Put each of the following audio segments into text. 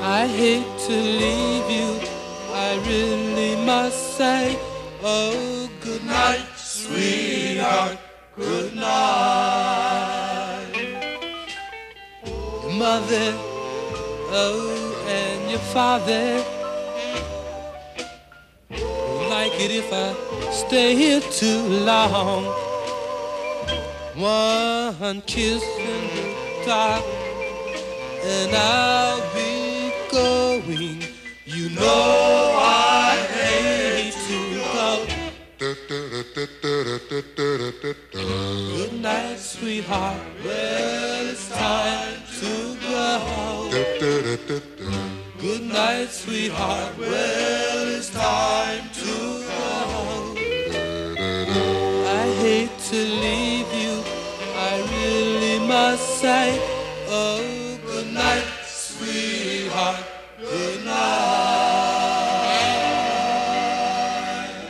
I hate to leave you, I really must say, oh, good night, sweetheart, good night. Your mother, oh, and your father won't like it if I stay here too long. One kiss in the dark and I'll be going. You know I hate to go. Good night, sweetheart. Well, it's time to go. Good night, sweetheart. Well, it's time to go. I hate to leave you, I really must say, oh, good night, sweetheart, good night.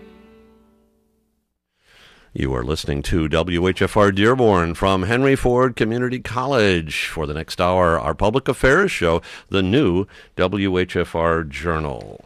You are listening to WHFR Dearborn from Henry Ford Community College. For the next hour, our public affairs show, the new WHFR Journal.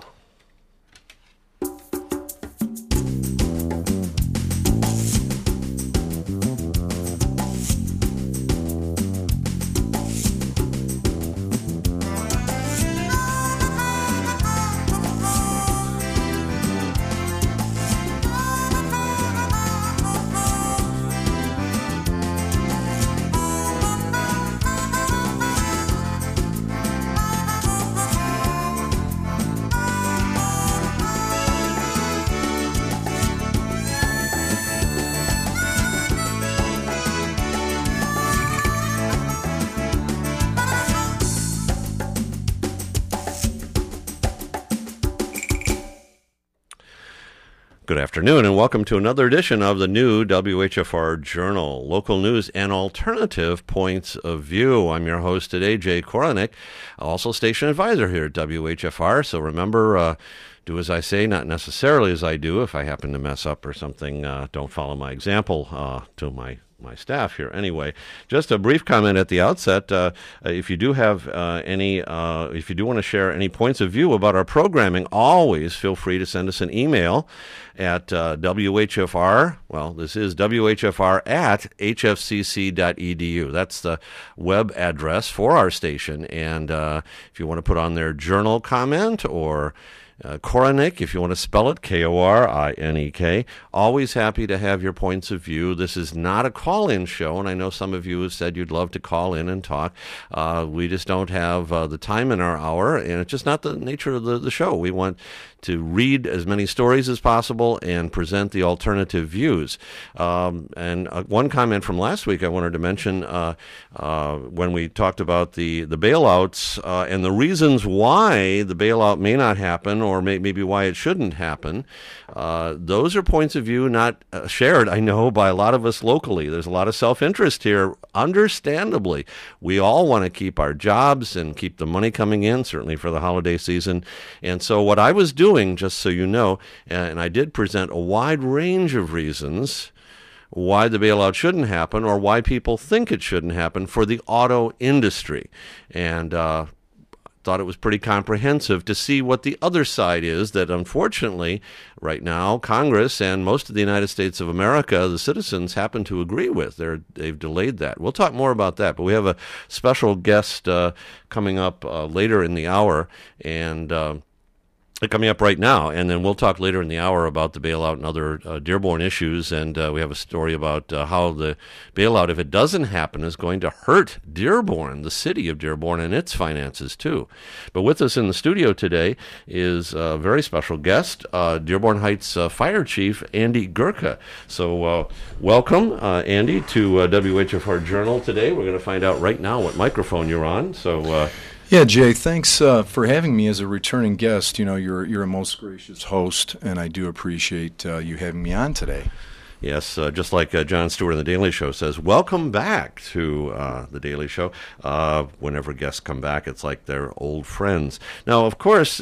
Good afternoon and welcome to another edition of the new WHFR Journal, local news and alternative points of view. I'm your host today, Jay Koronick, also station advisor here at WHFR. So remember, do as I say, not necessarily as I do. If I happen to mess up or something, don't follow my example to my staff here. Anyway, just a brief comment at the outset. If you do have if you do want to share any points of view about our programming, always feel free to send us an email at WHFR. Well, this is WHFR at hfcc.edu. That's the web address for our station. And if you want to put on their journal comment or Koronick, if you want to spell it, K-O-R-I-N-E-K. Always happy to have your points of view. This is not a call-in show, and I know some of you have said you'd love to call in and talk. We just don't have the time in our hour, and it's just not the nature of the show. We want to read as many stories as possible and present the alternative views. And one comment from last week I wanted to mention when we talked about the bailouts and the reasons why the bailout may not happen or maybe why it shouldn't happen. Those are points of view not shared, I know, by a lot of us locally. There's a lot of self-interest here, understandably. We all want to keep our jobs and keep the money coming in, certainly for the holiday season. And so what I was doing, just so you know, and I did present a wide range of reasons why the bailout shouldn't happen or why people think it shouldn't happen for the auto industry. And thought it was pretty comprehensive to see what the other side is that, unfortunately, right now, Congress and most of the United States of America, the citizens, happen to agree with. They've delayed that. We'll talk more about that, but we have a special guest coming up later in the hour, and coming up right now, and then we'll talk later in the hour about the bailout and other Dearborn issues, and we have a story about how the bailout, if it doesn't happen, is going to hurt Dearborn, the city of Dearborn, and its finances too. But with us in the studio today is a very special guest, Dearborn Heights Fire Chief Andy Gurka. So welcome, Andy, to WHFR Journal today. We're going to find out right now what microphone you're on. So Yeah, Jay, thanks for having me as a returning guest. You know, you're a most gracious host, and I do appreciate you having me on today. Yes, just like Jon Stewart on The Daily Show says, welcome back to The Daily Show. Whenever guests come back, it's like they're old friends. Now, of course,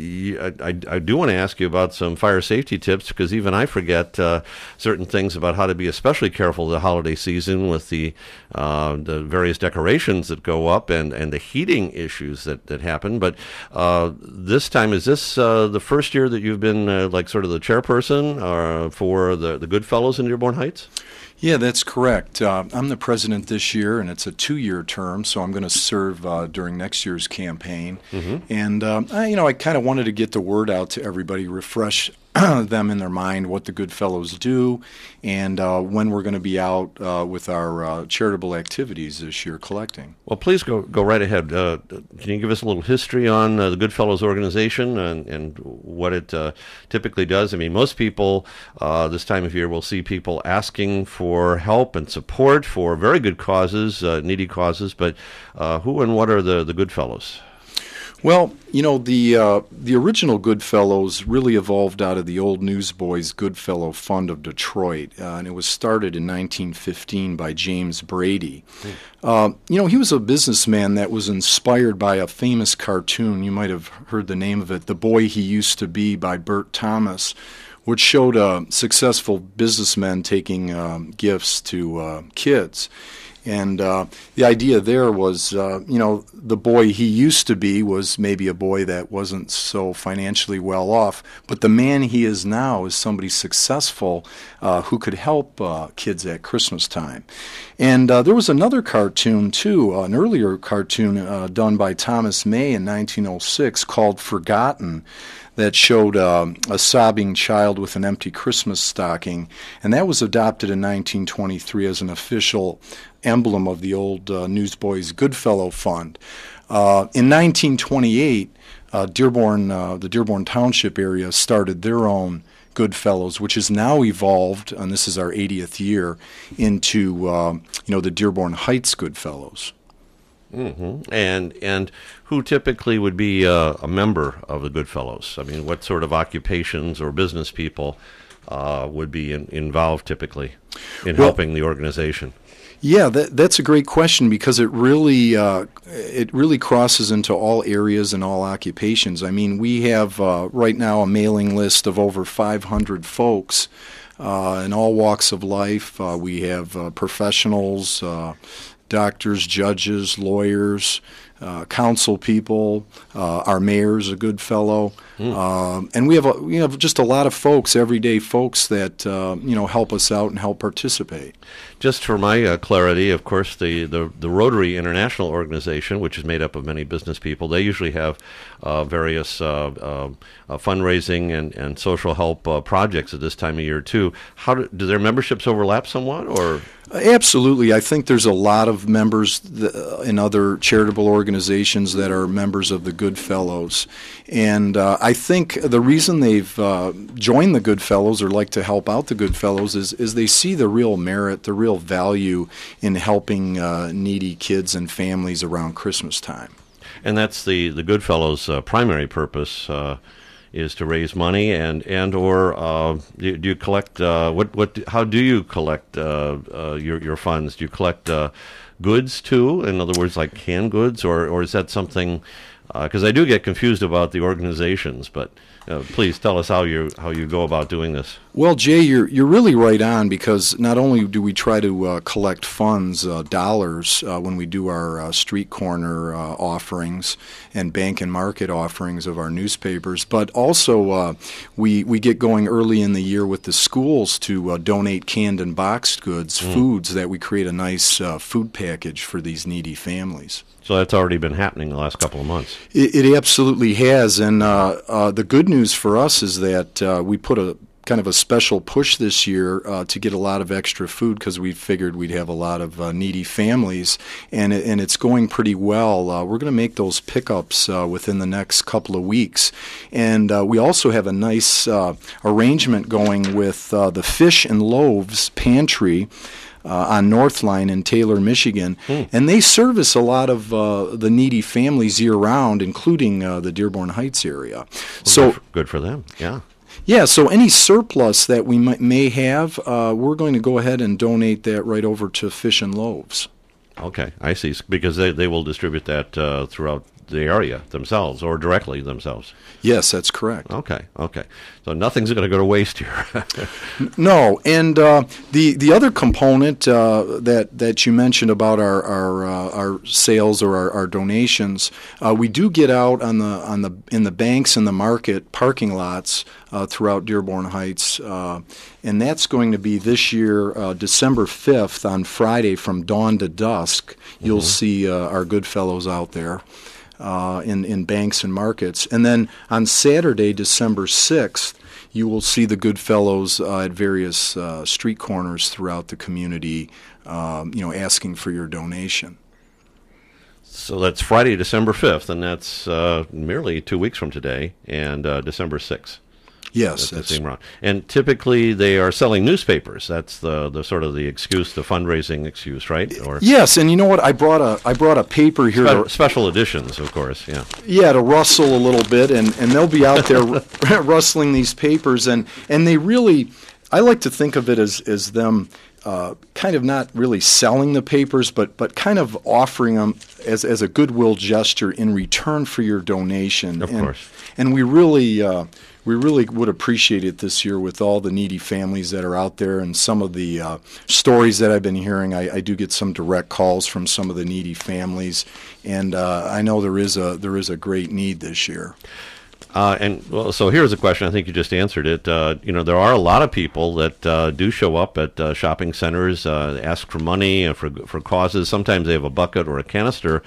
I do want to ask you about some fire safety tips, because even I forget certain things about how to be especially careful the holiday season with the various decorations that go up and the heating issues that happen. But this time, is this the first year that you've been like sort of the chairperson for the Goodfellows in Dearborn Heights? Yeah, that's correct. I'm the president this year, and it's a 2-year term, so I'm going to serve during next year's campaign. Mm-hmm. And I kind of wanted to get the word out to everybody, refresh them in their mind what the Goodfellows do, and when we're going to be out with our charitable activities this year collecting. Well, please go right ahead. Can you give us a little history on the Goodfellows organization and what it typically does? I mean, most people this time of year will see people asking for help and support for very good causes, needy causes, but who and what are the Goodfellows? Well, the original Goodfellows really evolved out of the old Newsboys Goodfellow Fund of Detroit, and it was started in 1915 by James Brady. He was a businessman that was inspired by a famous cartoon. You might have heard the name of it, The Boy He Used to Be by Bert Thomas, which showed successful businessmen taking gifts to kids. And the idea there was, the boy he used to be was maybe a boy that wasn't so financially well off, but the man he is now is somebody successful who could help kids at Christmas time. And there was another cartoon, too, an earlier cartoon done by Thomas May in 1906 called Forgotten, that showed a sobbing child with an empty Christmas stocking, and that was adopted in 1923 as an official emblem of the old Newsboys Goodfellow Fund. In 1928, the Dearborn Township area started their own Goodfellows, which has now evolved, and this is our 80th year, into the Dearborn Heights Goodfellows. Mm-hmm. And who typically would be a member of the Goodfellows? I mean, what sort of occupations or business people would be involved typically in helping the organization? Yeah, that's a great question, because it really crosses into all areas and all occupations. I mean, we have right now a mailing list of over 500 folks in all walks of life. We have professionals, doctors, judges, lawyers, council people. Our mayor's a good fellow, and we have just a lot of folks, everyday folks that help us out and help participate. Just for my clarity, of course, the Rotary International Organization, which is made up of many business people, they usually have various fundraising and social help projects at this time of year too. How do their memberships overlap somewhat, or? Absolutely. I think there's a lot of members in other charitable organizations that are members of the Goodfellows. And I think the reason they've joined the Goodfellows or like to help out the Goodfellows is they see the real merit, the real value in helping needy kids and families around Christmas time. And that's the Goodfellows' primary purpose. Is to raise money or do you collect how do you collect your funds? Do you collect goods too? In other words, like canned goods, or is that something? Because I do get confused about the organizations, but please tell us how you go about doing this. Well, Jay, you're really right on, because not only do we try to collect funds, dollars, when we do our street corner offerings and bank and market offerings of our newspapers, but also we get going early in the year with the schools to donate canned and boxed goods, foods, that we create a nice food package for these needy families. So that's already been happening the last couple of months. It absolutely has, and the good news for us is that we put a kind of a special push this year to get a lot of extra food, because we figured we'd have a lot of needy families, and it's going pretty well. We're going to make those pickups within the next couple of weeks, and we also have a nice arrangement going with the Fish and Loaves Pantry on Northline in Taylor, Michigan, and they service a lot of the needy families year-round, including the Dearborn Heights area. Well, so good for them, yeah. Yeah, so any surplus that we may have, we're going to go ahead and donate that right over to Fish and Loaves. Okay, I see. Because they will distribute that throughout the area themselves or directly themselves. Yes, that's correct. Okay. So nothing's going to go to waste here. No, and the other component that you mentioned about our sales or our donations, we do get out in the banks and the market parking lots throughout Dearborn Heights, and that's going to be this year December 5th on Friday from dawn to dusk. You'll see our Goodfellows out there. In banks and markets. And then on Saturday, December 6th, you will see the Goodfellows at various street corners throughout the community, asking for your donation. So that's Friday, December 5th, and that's merely 2 weeks from today, and December 6th. Yes, that's the same round. And typically they are selling newspapers. That's the sort of the excuse, the fundraising excuse, right? Or yes, and you know what? I brought a paper here. Special editions, of course. Yeah. Yeah, to rustle a little bit, and they'll be out there rustling these papers, and they really, I like to think of it as them. Kind of not really selling the papers, but kind of offering them as a goodwill gesture in return for your donation. Of course. And we really would appreciate it this year with all the needy families that are out there and some of the stories that I've been hearing. I do get some direct calls from some of the needy families, and I know there is a great need this year. So here's a question. I think you just answered it. There are a lot of people that do show up at shopping centers, ask for money for causes. Sometimes they have a bucket or a canister.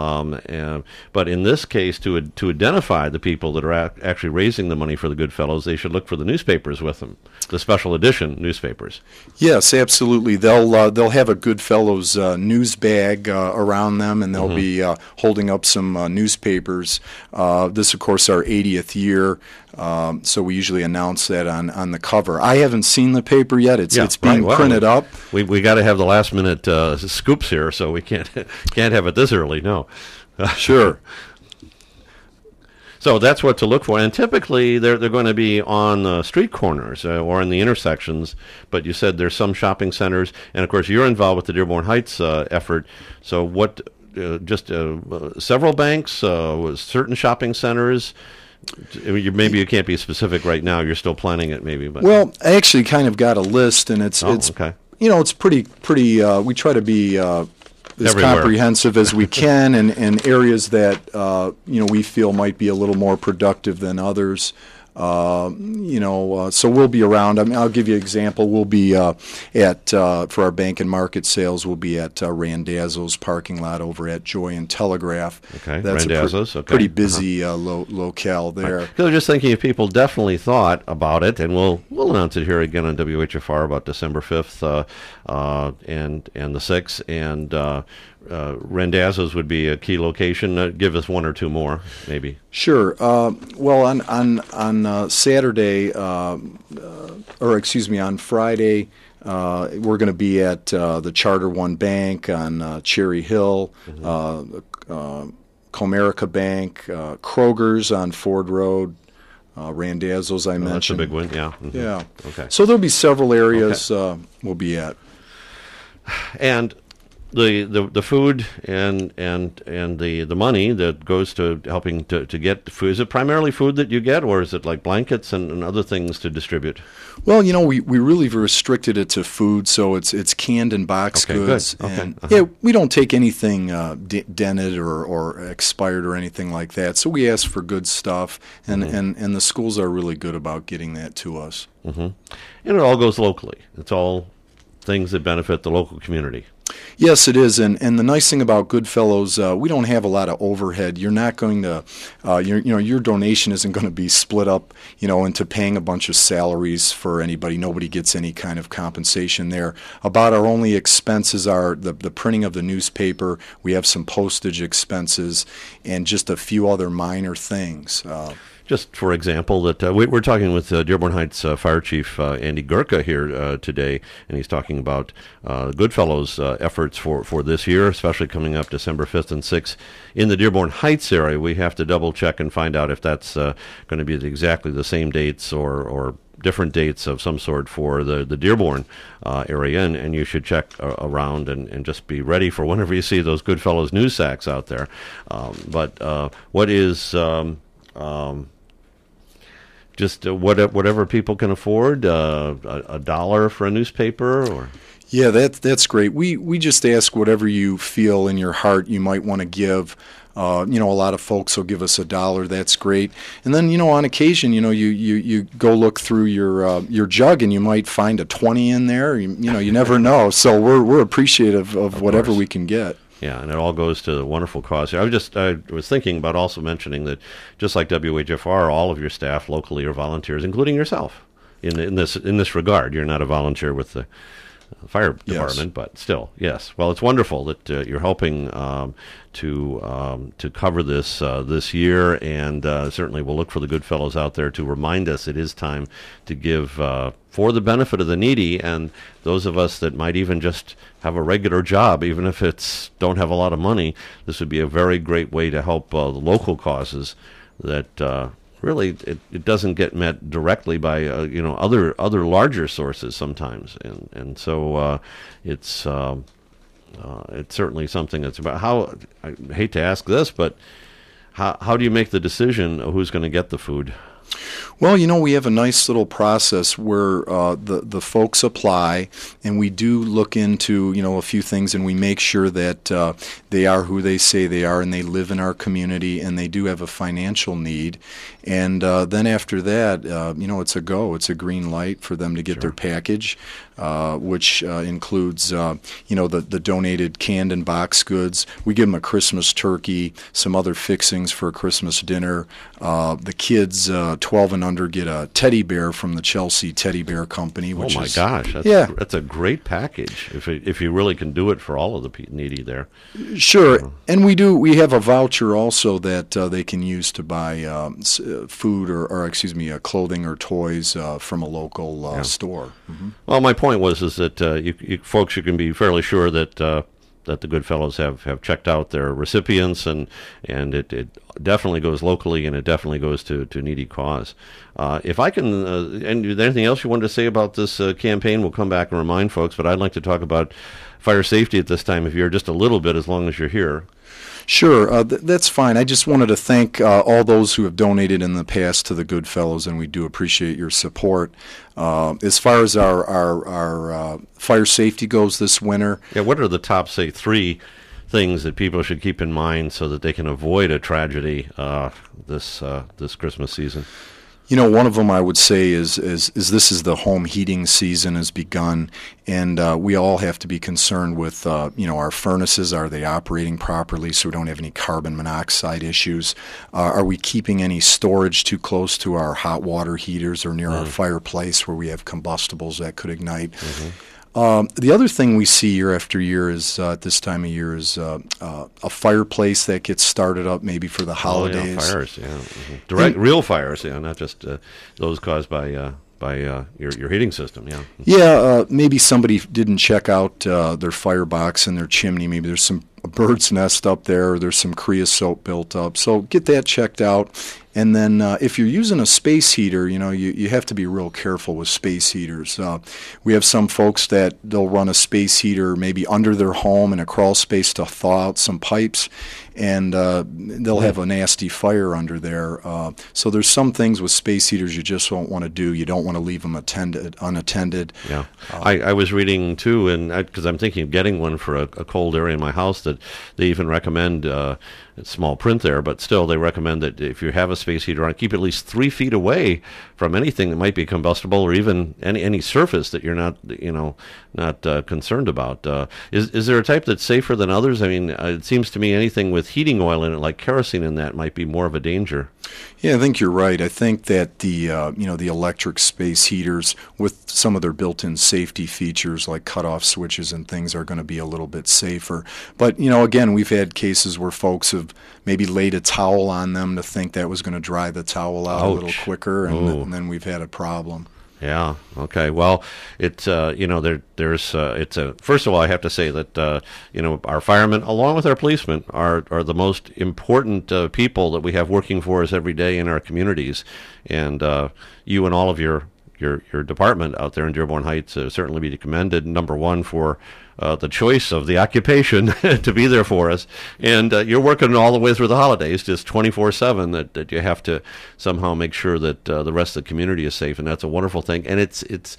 But in this case, to identify the people that are actually raising the money for the Goodfellows, they should look for the newspapers with them, the special edition newspapers. Yes, absolutely. They'll have a Goodfellows news bag around them, and they'll be holding up some newspapers. This, of course, our 80th year, so we usually announce that on the cover. I haven't seen the paper yet. It's being printed up. We got to have the last minute scoops here, so we can't have it this early. No, sure. So that's what to look for, and typically they're going to be on the street corners or in the intersections. But you said there's some shopping centers, and of course you're involved with the Dearborn Heights effort. So what? Just several banks, certain shopping centers. Maybe you can't be specific right now. You're still planning it, maybe. But. Well, I actually kind of got a list, and it's okay. It's pretty. We try to be as everywhere. Comprehensive as we can, and areas that we feel might be a little more productive than others. So we'll be around. I mean, I'll give you an example. We'll be for our bank and market sales, we'll be at Randazzo's parking lot over at Joy and Telegraph. Okay, that's Randazzo's. pretty busy locale there. Right. I was just thinking if people definitely thought about it, and we'll announce it here again on WHFR about December 5th and the 6th, and Randazzo's would be a key location. Give us one or two more, maybe. Sure. Well, on Saturday, on Friday, we're going to be at the Charter One Bank on Cherry Hill, Comerica Bank, Kroger's on Ford Road, Randazzo's I mentioned. That's a big one, yeah. Mm-hmm. Yeah. Okay. So there'll be several areas we'll be at. And the food and the money that goes to helping to get food, is it primarily food that you get, or is it like blankets and other things to distribute? Well, we really restricted it to food, so it's canned and boxed goods. Good. Okay. And we don't take anything dented or expired or anything like that. So we ask for good stuff, and the schools are really good about getting that to us. Mm-hmm. And it all goes locally. It's all things that benefit the local community. Yes, it is, and the nice thing about Goodfellows, we don't have a lot of overhead. You're not going to, your donation isn't going to be split up, into paying a bunch of salaries for anybody. Nobody gets any kind of compensation there. About our only expenses are the printing of the newspaper. We have some postage expenses and just a few other minor things. just for example, that we're talking with Dearborn Heights Fire Chief Andy Gurka here today, and he's talking about Goodfellows efforts for this year, especially coming up December 5th and 6th in the Dearborn Heights area. We have to double check and find out if that's going to be exactly the same dates or different dates of some sort for the Dearborn area, and you should check around and just be ready for whenever you see those Goodfellows news sacks out there. But what is just whatever people can afford, $1 for a newspaper, or? Yeah, that's great. We just ask whatever you feel in your heart you might want to give. A lot of folks will give us $1. That's great. And then, on occasion, you go look through your jug and you might find a 20 in there. You never know. So we're appreciative of whatever course we can get. Yeah, and it all goes to the wonderful cause. I was thinking about also mentioning that just like WHFR, all of your staff locally are volunteers, including yourself. In this regard, you're not a volunteer with the fire department, yes, but still, yes. Well, it's wonderful that you're helping to cover this year, and certainly we'll look for the good fellows out there to remind us it is time to give for the benefit of the needy and those of us that might even just have a regular job, even if don't have a lot of money. This would be a very great way to help the local causes that really it doesn't get met directly by other larger sources sometimes, and so it's certainly something that's about how. I hate to ask this, but how do you make the decision of who's going to get the food? Well, we have a nice little process where the folks apply, and we do look into, a few things, and we make sure that they are who they say they are, and they live in our community, and they do have a financial need. And then after that, it's a go. It's a green light for them to get their package, which includes, the donated canned and box goods. We give them a Christmas turkey, some other fixings for a Christmas dinner. The kids 12 and under get a teddy bear from the Chelsea Teddy Bear Company. Which gosh, that's a great package if you really can do it for all of the needy there. Sure, and we have a voucher also that they can use to buy food or clothing or toys from a local store. Mm-hmm. Well, my point was that you folks, you can be fairly sure that the good fellows have checked out their recipients, and it definitely goes locally, and it definitely goes to needy cause. If I can, and anything else you wanted to say about this campaign, we'll come back and remind folks, but I'd like to talk about fire safety at this time, if you're just a little bit, as long as you're here. Sure, that's fine. I just wanted to thank all those who have donated in the past to the Goodfellows, and we do appreciate your support. As far as our fire safety goes this winter, what are the top, say, 3 things that people should keep in mind so that they can avoid a tragedy this Christmas season? One of them I would say is this is the home heating season has begun, and we all have to be concerned with our furnaces. Are they operating properly so we don't have any carbon monoxide issues? Are we keeping any storage too close to our hot water heaters or near our fireplace where we have combustibles that could ignite? Mm-hmm. The other thing we see year after year is at this time of year is a fireplace that gets started up maybe for the holidays. Fires, yeah. Mm-hmm. Direct, real fires, not just those caused by your heating system, yeah. Yeah, maybe somebody didn't check out their firebox in their chimney. Maybe there's some a bird's nest up there, or there's some creosote built up. So get that checked out. And then if you're using a space heater, you have to be real careful with space heaters. We have some folks that they'll run a space heater maybe under their home in a crawl space to thaw out some pipes, and they'll have a nasty fire under there. So there's some things with space heaters you just don't want to do. You don't want to leave them unattended. Yeah, I was reading too, and because I'm thinking of getting one for a cold area in my house, that they even recommend. It's small print there, but still they recommend that if you have a space heater on, keep at least 3 feet away from anything that might be combustible, or even any surface that you're not concerned about. Is there a type that's safer than others? I mean, it seems to me anything with heating oil in it, like kerosene in that, might be more of a danger. Yeah, I think you're right. I think that the the electric space heaters with some of their built-in safety features like cutoff switches and things are going to be a little bit safer. But again, we've had cases where folks have maybe laid a towel on them to think that was going to dry the towel out a little quicker, and then we've had a problem. Yeah. Okay. Well, it's first of all, I have to say that our firemen, along with our policemen, are the most important people that we have working for us every day in our communities, and you and all of your department out there in Dearborn Heights certainly be commended. Number one for the choice of the occupation to be there for us, and you're working all the way through the holidays, just 24/7. That you have to somehow make sure that the rest of the community is safe, and that's a wonderful thing. And it's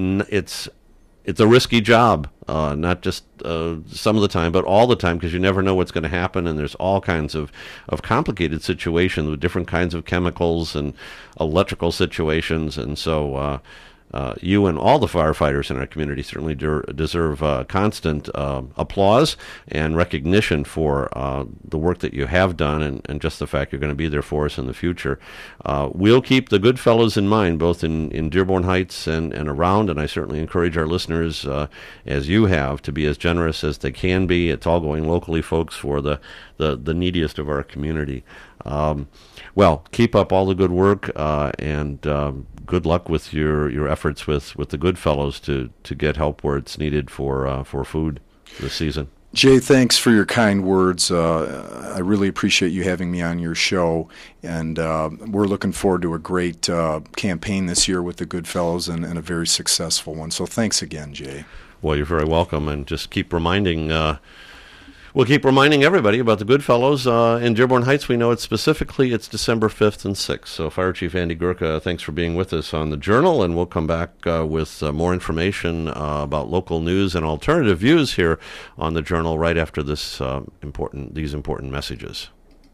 a risky job, not just some of the time, but all the time, because you never know what's going to happen, and there's all kinds of complicated situations with different kinds of chemicals and electrical situations, and so you and all the firefighters in our community certainly deserve constant applause and recognition for the work that you have done, and just the fact you're going to be there for us in the future. We'll keep the good fellows in mind, both in Dearborn Heights and around, and I certainly encourage our listeners, as you have, to be as generous as they can be. It's all going locally, folks, for the neediest of our community. Well, keep up all the good work, and good luck with your efforts with the good fellows to get help where it's needed for food this season. Jay, thanks for your kind words. I really appreciate you having me on your show, and we're looking forward to a great campaign this year with the good fellows, and a very successful one. So thanks again, Jay. Well, you're very welcome, and just keep reminding we'll keep reminding everybody about the Goodfellows in Dearborn Heights. We know it's December 5th and 6th. So Fire Chief Andy Gurka, thanks for being with us on the Journal, and we'll come back with more information about local news and alternative views here on the Journal right after these important messages.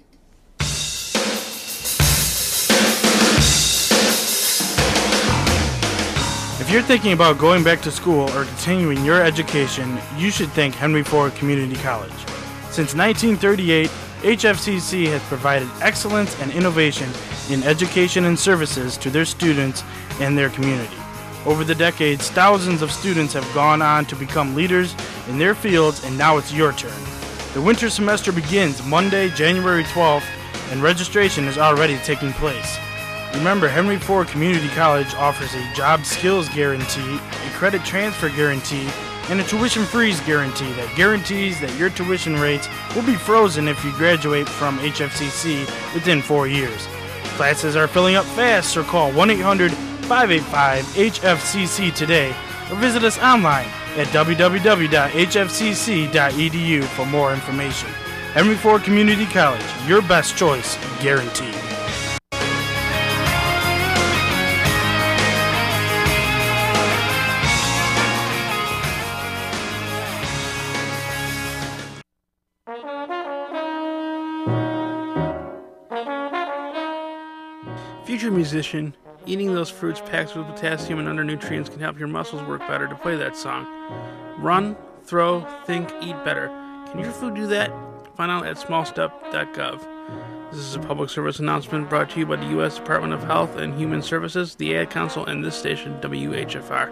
If you're thinking about going back to school or continuing your education, you should thank Henry Ford Community College. Since 1938, HFCC has provided excellence and innovation in education and services to their students and their community. Over the decades, thousands of students have gone on to become leaders in their fields, and now it's your turn. The winter semester begins Monday, January 12th, and registration is already taking place. Remember, Henry Ford Community College offers a job skills guarantee, a credit transfer guarantee, and a tuition freeze guarantee that guarantees that your tuition rates will be frozen if you graduate from HFCC within 4 years. Classes are filling up fast, so call 1-800-585-HFCC today or visit us online at www.hfcc.edu for more information. Henry Ford Community College, your best choice, guaranteed. Future musician, eating those fruits packed with potassium and other nutrients can help your muscles work better to play that song. Run, throw, think, eat better. Can your food do that? Find out at smallstep.gov. This is a public service announcement brought to you by the U.S. Department of Health and Human Services, the Ad Council, and this station, WHFR.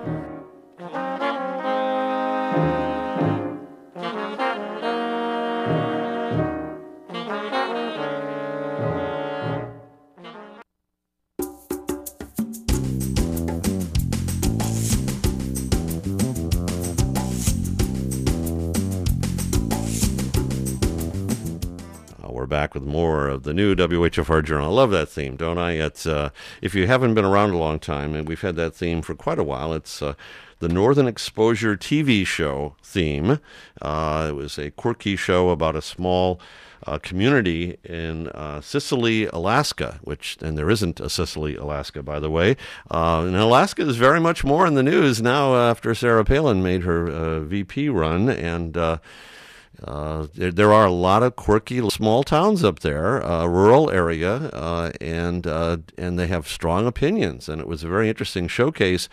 Back with more of the new WHFR Journal. I love that theme, don't I? It's if you haven't been around a long time, and we've had that theme for quite a while, it's the Northern Exposure TV show theme. It was a quirky show about a small community in Sicily, Alaska, and there isn't a Sicily, Alaska, by the way. And Alaska is very much more in the news now after Sarah Palin made her VP run, and there are a lot of quirky small towns up there, rural area, and they have strong opinions. And it was a very interesting showcase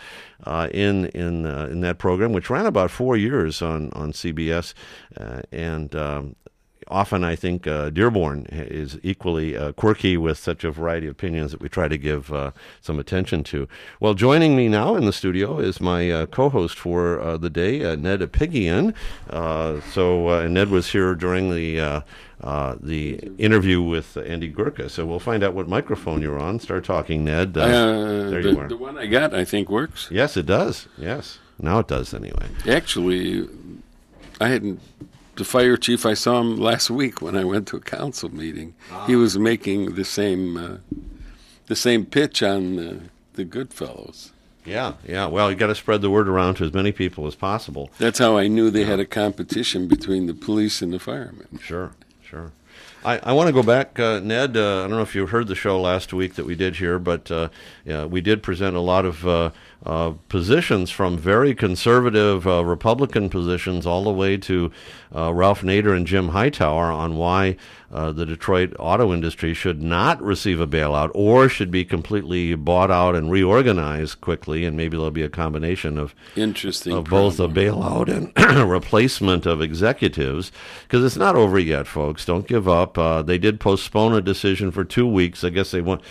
in that program, which ran about 4 years on CBS, and often I think Dearborn is equally quirky with such a variety of opinions that we try to give some attention to. Well, joining me now in the studio is my co-host for the day, Ned Apigian. And Ned was here during the interview with Andy Gurka, so we'll find out what microphone you're on. Start talking, Ned. There you are. The one I got, I think, works. Yes, it does. Yes. Now it does, anyway. Actually, the fire chief, I saw him last week when I went to a council meeting. He was making the same pitch on the Goodfellows. Yeah. Well, you got to spread the word around to as many people as possible. That's how I knew they had a competition between the police and the firemen. Sure. I want to go back, Ned. I don't know if you heard the show last week that we did here, but we did present a lot of positions from very conservative Republican positions all the way to Ralph Nader and Jim Hightower on why the Detroit auto industry should not receive a bailout or should be completely bought out and reorganized quickly, and maybe there'll be a combination of both a bailout and replacement of executives, because it's not over yet, folks. Don't give up. They did postpone a decision for 2 weeks. I guess they want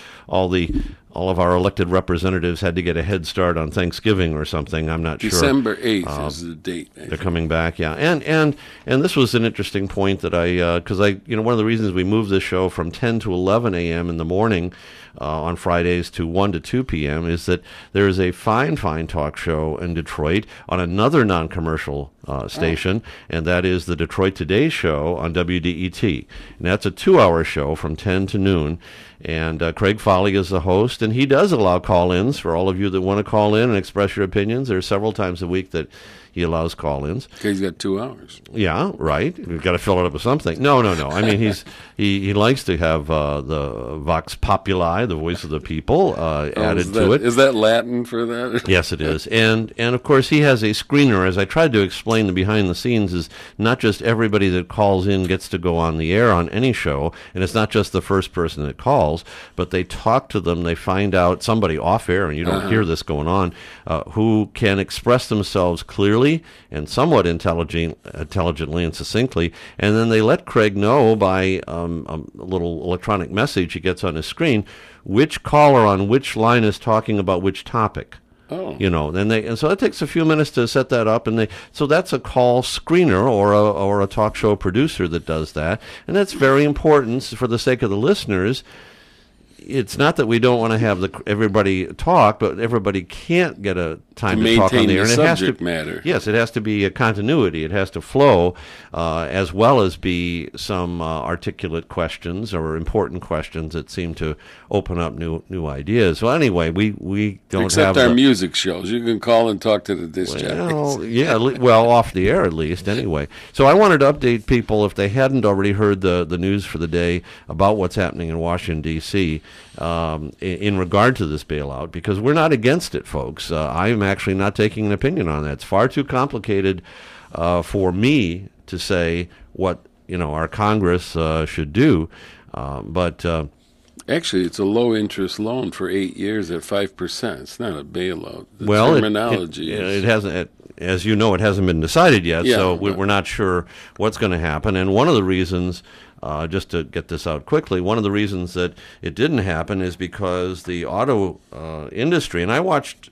all of our elected representatives had to get a head start on Thanksgiving or something. I'm not sure. December 8th is the date. They're coming back, yeah. And this was an interesting point that because one of the reasons we moved this show from 10 to 11 a.m. in the morning on Fridays to 1 to 2 p.m. is that there is a fine talk show in Detroit on another non-commercial station, and that is the Detroit Today Show on WDET. And that's a 2-hour show from 10 to noon. And Craig Foley is the host, and he does allow call-ins for all of you that want to call in and express your opinions. There are several times a week that he allows call-ins. He's got 2 hours. Yeah, right. We've got to fill it up with something. No. I mean, he likes to have the Vox Populi, the voice of the people, added to it. Is that Latin for that? Yes, it is. And of course, he has a screener. As I tried to explain, the behind the scenes is not just everybody that calls in gets to go on the air on any show, and it's not just the first person that calls, but they talk to them. They find out somebody off air, and you don't hear this going on, who can express themselves clearly and somewhat intelligently and succinctly, and then they let Craig know by a little electronic message he gets on his screen which caller on which line is talking about which topic. Oh. And so it takes a few minutes to set that up, so that's a call screener or a talk show producer that does that, and that's very important for the sake of the listeners. It's not that we don't want to have everybody talk, but everybody can't get a time to talk on the air. And it has to matter. Yes, it has to be a continuity. It has to flow, as well as be some articulate questions or important questions that seem to open up new ideas. So anyway, we don't except our music shows. You can call and talk to the disc jockeys. Off the air at least. Anyway, so I wanted to update people if they hadn't already heard the news for the day about what's happening in Washington D.C. In regard to this bailout, because we're not against it, folks. I'm actually not taking an opinion on that. It's far too complicated for me to say what our Congress should do. But actually, it's a low-interest loan for 8 years at 5%. It's not a bailout. The terminology it hasn't. As you know, it hasn't been decided yet, so we're not sure what's going to happen. And one of the reasons, just to get this out quickly, one of the reasons that it didn't happen is because the auto industry, and I watched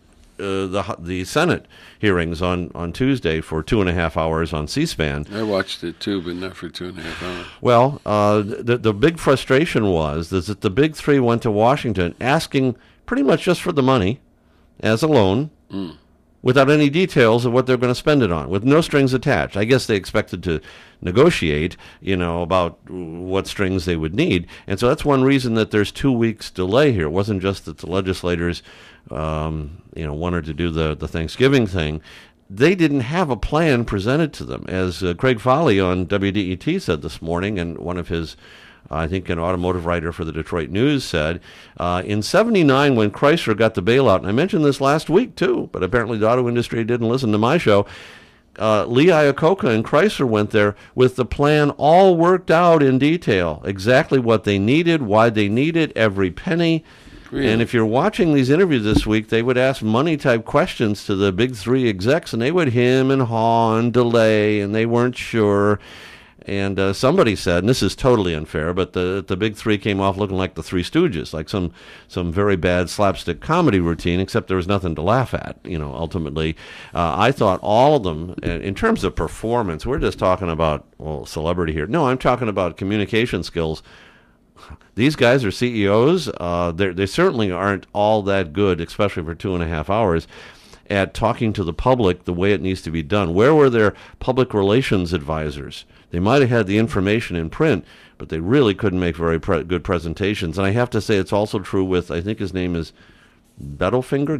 the Senate hearings on Tuesday for 2.5 hours on C-SPAN. I watched it too, but not for 2.5 hours. Well, the big frustration was that the big three went to Washington asking pretty much just for the money as a loan, without any details of what they're going to spend it on, with no strings attached. I guess they expected to negotiate, about what strings they would need. And so that's one reason that there's 2 weeks delay here. It wasn't just that the legislators, wanted to do the Thanksgiving thing. They didn't have a plan presented to them. As Craig Foley on WDET said this morning, and one of his I think an automotive writer for the Detroit News said, in 79 when Chrysler got the bailout, and I mentioned this last week too, but apparently the auto industry didn't listen to my show, Lee Iacocca and Chrysler went there with the plan all worked out in detail, exactly what they needed, why they needed, every penny. Really? And if you're watching these interviews this week, they would ask money-type questions to the big three execs, and they would hem and haw and delay, and they weren't sure. And somebody said, and this is totally unfair, but the big three came off looking like the Three Stooges, like some very bad slapstick comedy routine, except there was nothing to laugh at, ultimately. I thought all of them, in terms of performance, we're just talking about, celebrity here. No, I'm talking about communication skills. These guys are CEOs. They certainly aren't all that good, especially for 2.5 hours, at talking to the public the way it needs to be done. Where were their public relations advisors? They might have had the information in print, but they really couldn't make very good presentations. And I have to say it's also true with, I think his name is Gettelfinger,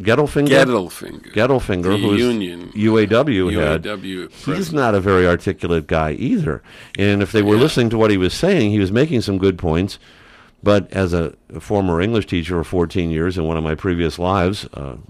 the who's union UAW head. UAW He's not a very articulate guy either. And if they were listening to what he was saying, he was making some good points. But as a former English teacher for 14 years in one of my previous lives,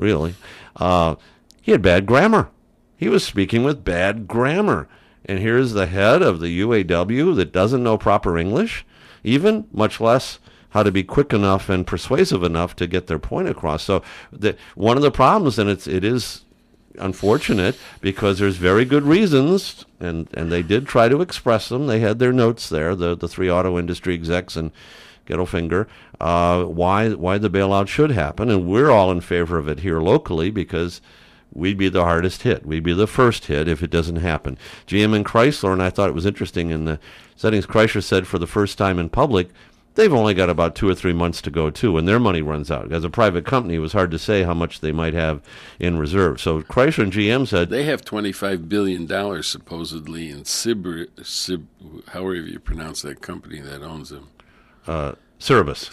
he had bad grammar. He was speaking with bad grammar. And here's the head of the UAW that doesn't know proper English, even, much less how to be quick enough and persuasive enough to get their point across. So one of the problems, and it is unfortunate, because there's very good reasons, and they did try to express them. They had their notes there, the three auto industry execs and Gettelfinger, why the bailout should happen, and we're all in favor of it here locally because we'd be the hardest hit. We'd be the first hit if it doesn't happen. GM and Chrysler, and I thought it was interesting in the settings, Chrysler said for the first time in public, they've only got about 2 or 3 months to go, too, when their money runs out. As a private company, it was hard to say how much they might have in reserve. So Chrysler and GM said... They have $25 billion, supposedly, in however you pronounce that company that owns them. Cerberus.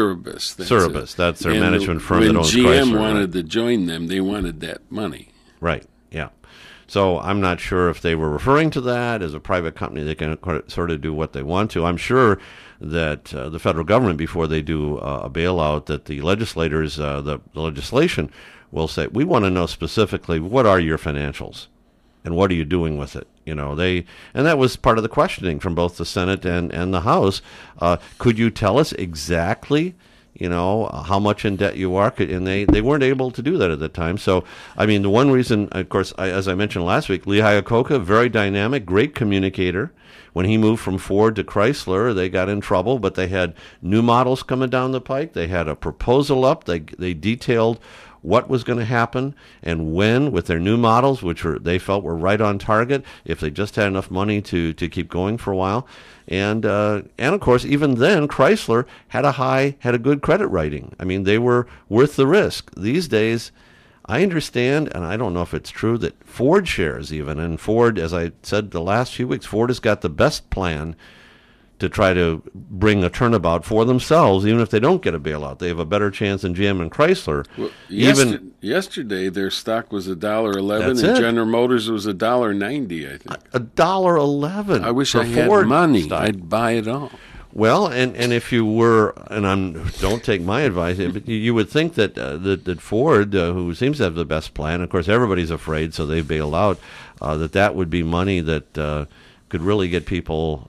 That's their management firm that owns Chrysler. When GM wanted to join them, they wanted that money. Right, yeah. So I'm not sure if they were referring to that. As a private company, they can sort of do what they want to. I'm sure that the federal government, before they do a bailout, that the legislators, the legislation will say, we want to know specifically, what are your financials? And what are you doing with it? And that was part of the questioning from both the Senate and the House. Could you tell us exactly, how much in debt you are? And they weren't able to do that at the time. So, I mean, the one reason, of course, as I mentioned last week, Lee Iacocca, very dynamic, great communicator. When he moved from Ford to Chrysler, they got in trouble, but they had new models coming down the pike. They had a proposal up. They detailed what was going to happen and when with their new models, which they felt were right on target if they just had enough money to keep going for a while. And of course, even then, Chrysler had a good credit rating. I mean, they were worth the risk. These days, I understand, and I don't know if it's true, that Ford shares even, and Ford, as I said the last few weeks, Ford has got the best plan to try to bring a turnabout for themselves. Even if they don't get a bailout, they have a better chance than GM and Chrysler. Well, yesterday, their stock was $1.11, and General Motors was $1.90, I think. $1.11. I wish I had money. Stock. I'd buy it all. Well, and if you were, and don't take my advice, but you would think that that Ford, who seems to have the best plan, of course everybody's afraid, so they bail out, that would be money that could really get people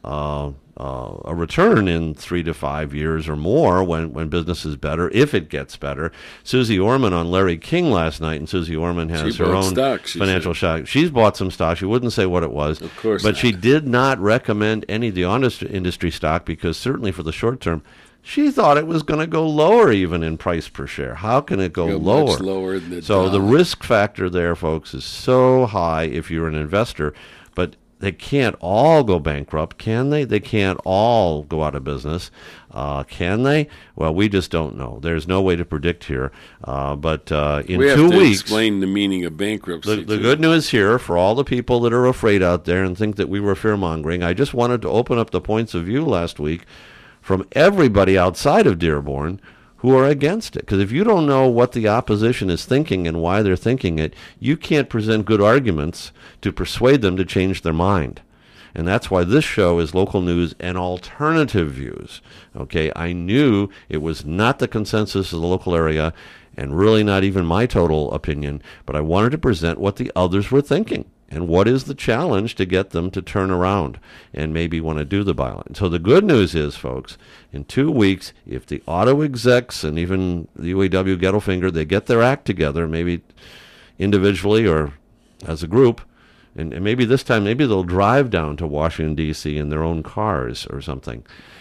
a return in 3 to 5 years or more when business is better, if it gets better. Susie Orman on Larry King last night, and Susie Orman has her own financial stock. She's bought some stock. She wouldn't say what it was. Of course but not. She did not recommend any of the honest industry stock because certainly for the short term, she thought it was going to go lower even in price per share. How can it go lower? Much lower than the risk factor there, folks, is so high if you're an investor. But they can't all go bankrupt, can they? They can't all go out of business, can they? Well, we just don't know. There's no way to predict here. But in 2 weeks, we have to explain the meaning of bankruptcy. The good news here for all the people that are afraid out there and think that we were fear-mongering, I just wanted to open up the points of view last week from everybody outside of Dearborn who are against it. Because if you don't know what the opposition is thinking and why they're thinking it, you can't present good arguments to persuade them to change their mind. And that's why this show is local news and alternative views. Okay, I knew it was not the consensus of the local area and really not even my total opinion, but I wanted to present what the others were thinking. And what is the challenge to get them to turn around and maybe want to do the bailout? So the good news is, folks, in 2 weeks, if the auto execs and even the UAW Gettelfinger, they get their act together, maybe individually or as a group, And maybe this time, maybe they'll drive down to Washington, D.C. in their own cars or something.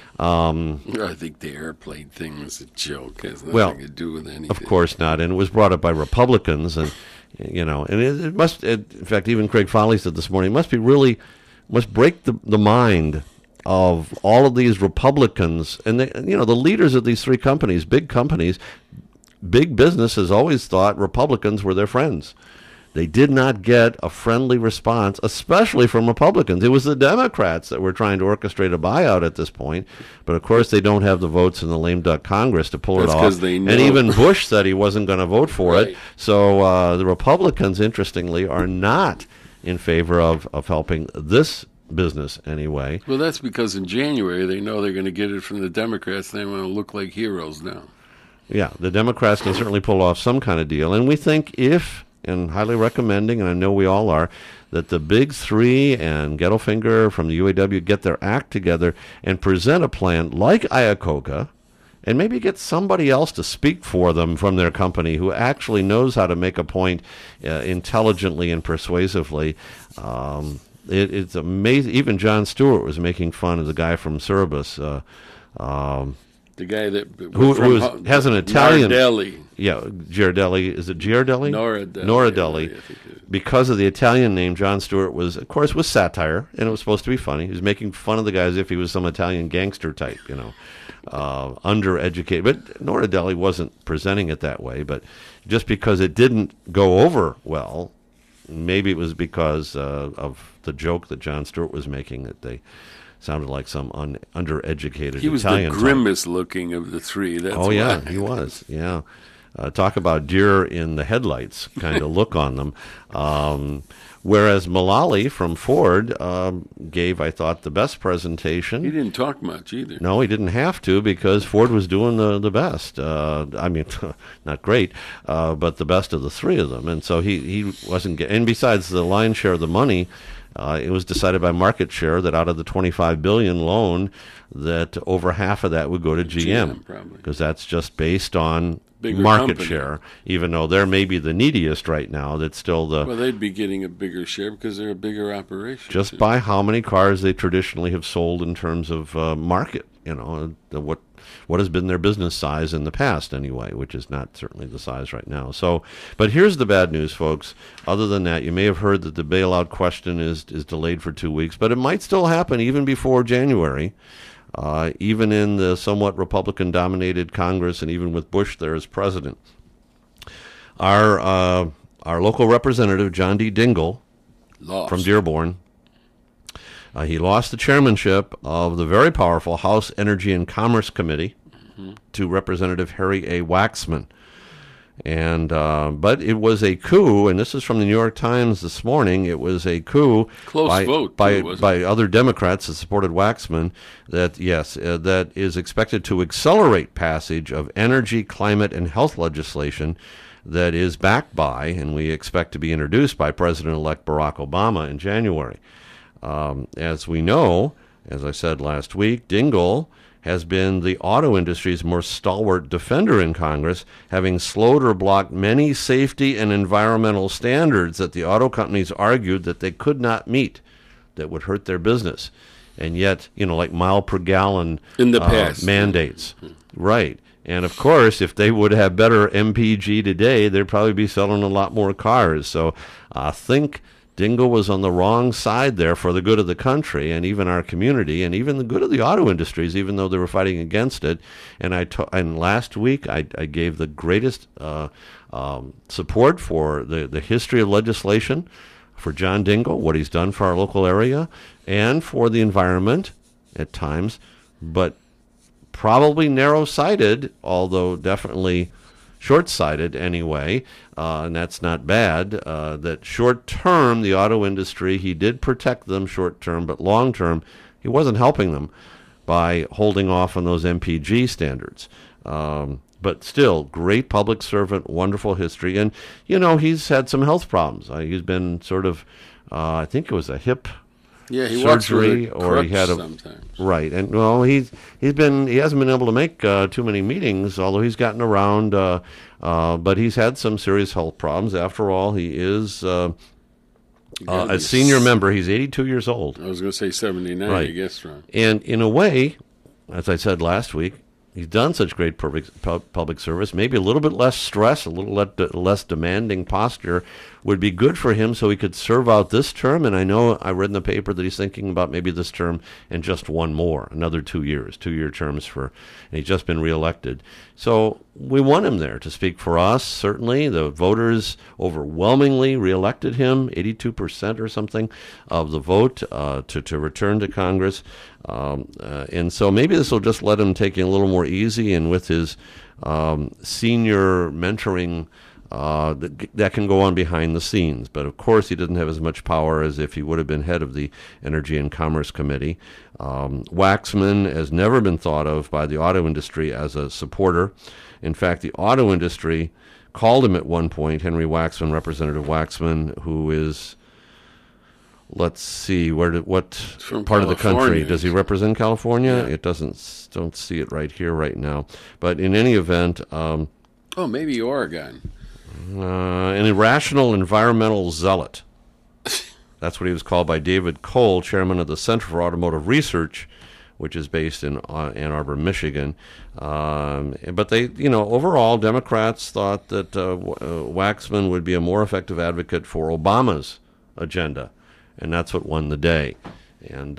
I think the airplane thing was a joke. It has nothing to do with anything. Of course not. And it was brought up by Republicans. And, and it must, in fact, even Craig Foley said this morning, it must break the mind of all of these Republicans. And, the leaders of these three companies, big business has always thought Republicans were their friends. They did not get a friendly response, especially from Republicans. It was the Democrats that were trying to orchestrate a buyout at this point. But, of course, they don't have the votes in the lame duck Congress to pull it off. They know. And even Bush said he wasn't going to vote for it. So the Republicans, interestingly, are not in favor of helping this business anyway. Well, that's because in January they know they're going to get it from the Democrats. They want to look like heroes now. Yeah, the Democrats can certainly pull off some kind of deal. And we think and highly recommending, and I know we all are, that the big three and Gettelfinger from the UAW get their act together and present a plan like Iacocca, and maybe get somebody else to speak for them from their company who actually knows how to make a point intelligently and persuasively. It's amazing. Even Jon Stewart was making fun of the guy from Cerebus. The guy that who has an Italian... Nardelli. Yeah, Girardelli. Is it Girardelli? Noradelli. Noradelli. Because of the Italian name, Jon Stewart was satire, and it was supposed to be funny. He was making fun of the guy as if he was some Italian gangster type, undereducated. But Noradelli wasn't presenting it that way. But just because it didn't go over well, maybe it was because of the joke that Jon Stewart was making, that they sounded like some undereducated Italian. He was the grimmest looking of the three. That's yeah, he was. Yeah. Talk about deer in the headlights kind of look on them. Whereas Mullally from Ford gave, I thought, the best presentation. He didn't talk much either. No, he didn't have to, because Ford was doing the best. Not great, but the best of the three of them. And so he wasn't getting... And besides the lion's share of the money, it was decided by market share that out of the $25 billion loan, that over half of that would go to GM, because that's just based on bigger market company share, even though they're maybe the neediest right now. That's still well, they'd be getting a bigger share because they're a bigger operation. Just by how many cars they traditionally have sold in terms of market, what has been their business size in the past anyway, which is not certainly the size right now. So, but here's the bad news, folks. Other than that, you may have heard that the bailout question is delayed for 2 weeks, but it might still happen even before January. Even in the somewhat Republican-dominated Congress, and even with Bush there as president. Our local representative, John D. Dingell, from Dearborn, he lost the chairmanship of the very powerful House Energy and Commerce Committee to Representative Harry A. Waxman. And but it was a coup, and this is from the New York Times this morning. It was a coup by other Democrats that supported Waxman. That that is expected to accelerate passage of energy, climate, and health legislation that is backed by, and we expect to be introduced by, President-elect Barack Obama in January. As we know, as I said last week, Dingell has been the auto industry's most stalwart defender in Congress, having slowed or blocked many safety and environmental standards that the auto companies argued that they could not meet, that would hurt their business. And yet, like mile per gallon in the past mandates. Right. And of course, if they would have better MPG today, they'd probably be selling a lot more cars. So I think Dingell was on the wrong side there for the good of the country and even our community and even the good of the auto industries, even though they were fighting against it. And and last week I gave the greatest support for the history of legislation for John Dingell, what he's done for our local area, and for the environment at times, but probably narrow-sighted, although definitely short-sighted anyway, and that's not bad, that short-term, the auto industry, he did protect them short-term, but long-term, he wasn't helping them by holding off on those MPG standards. But still, great public servant, wonderful history. And, he's had some health problems. He's been sort of, I think it was a hip surgery, or he had sometimes. Right, and he hasn't been able to make too many meetings, although he's gotten around. But he's had some serious health problems. After all, he is A senior member. He's 82 years old. I was going to say 79, Right. I guess, Ron. And in a way, as I said last week, he's done such great public service. Maybe a little bit less stress, a little less demanding posture would be good for him so he could serve out this term. And I know I read in the paper that he's thinking about maybe this term and just one more, another 2 years, 2-year terms and he's just been reelected. So we want him there to speak for us, certainly. The voters overwhelmingly reelected him, 82% or something of the vote to return to Congress. And so maybe this will just let him take it a little more easy, and with his senior mentoring, that can go on behind the scenes. But of course, he doesn't have as much power as if he would have been head of the Energy and Commerce Committee. Waxman has never been thought of by the auto industry as a supporter. In fact, the auto industry called him at one point, Henry Waxman, Representative Waxman, who is, let's see, what From part of the country California. does he represent? California? Yeah. It don't see it right here right now. But in any event, Oh, maybe Oregon. an irrational environmental zealot. That's what he was called by David Cole, chairman of the Center for Automotive Research, which is based in Ann Arbor, Michigan. But they, overall, Democrats thought that Waxman would be a more effective advocate for Obama's agenda, and that's what won the day. And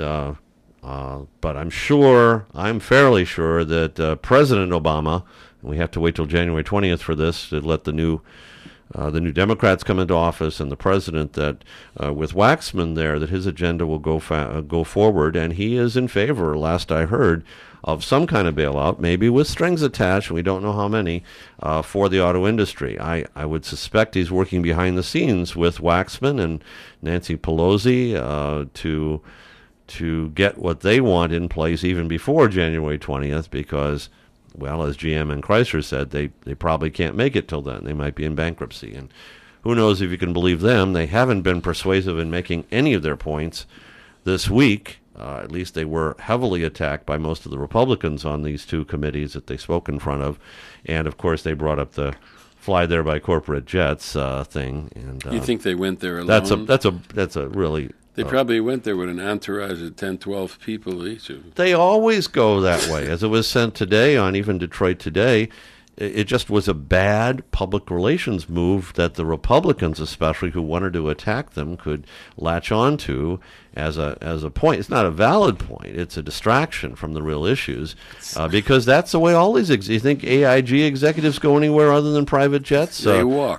but I'm fairly sure that President Obama, and we have to wait till January 20th for this to let the new Democrats come into office, and the president, that with Waxman there, that his agenda will go forward, and he is in favor, last I heard, of some kind of bailout, maybe with strings attached, we don't know how many, for the auto industry. I would suspect he's working behind the scenes with Waxman and Nancy Pelosi to get what they want in place even before January 20th, because, well, as GM and Chrysler said, they probably can't make it till then. They might be in bankruptcy. And who knows if you can believe them. They haven't been persuasive in making any of their points this week. At least they were heavily attacked by most of the Republicans on these two committees that they spoke in front of. And, of course, they brought up the fly there by corporate jets thing. And You think they went there alone? That's a really... They probably went there with an entourage of 10, 12 people each. They always go that way. As it was sent today on even Detroit Today, it just was a bad public relations move that the Republicans, especially, who wanted to attack them, could latch on to as a point. It's not a valid point. It's a distraction from the real issues, because that's the way all these. You think AIG executives go anywhere other than private jets? They walk.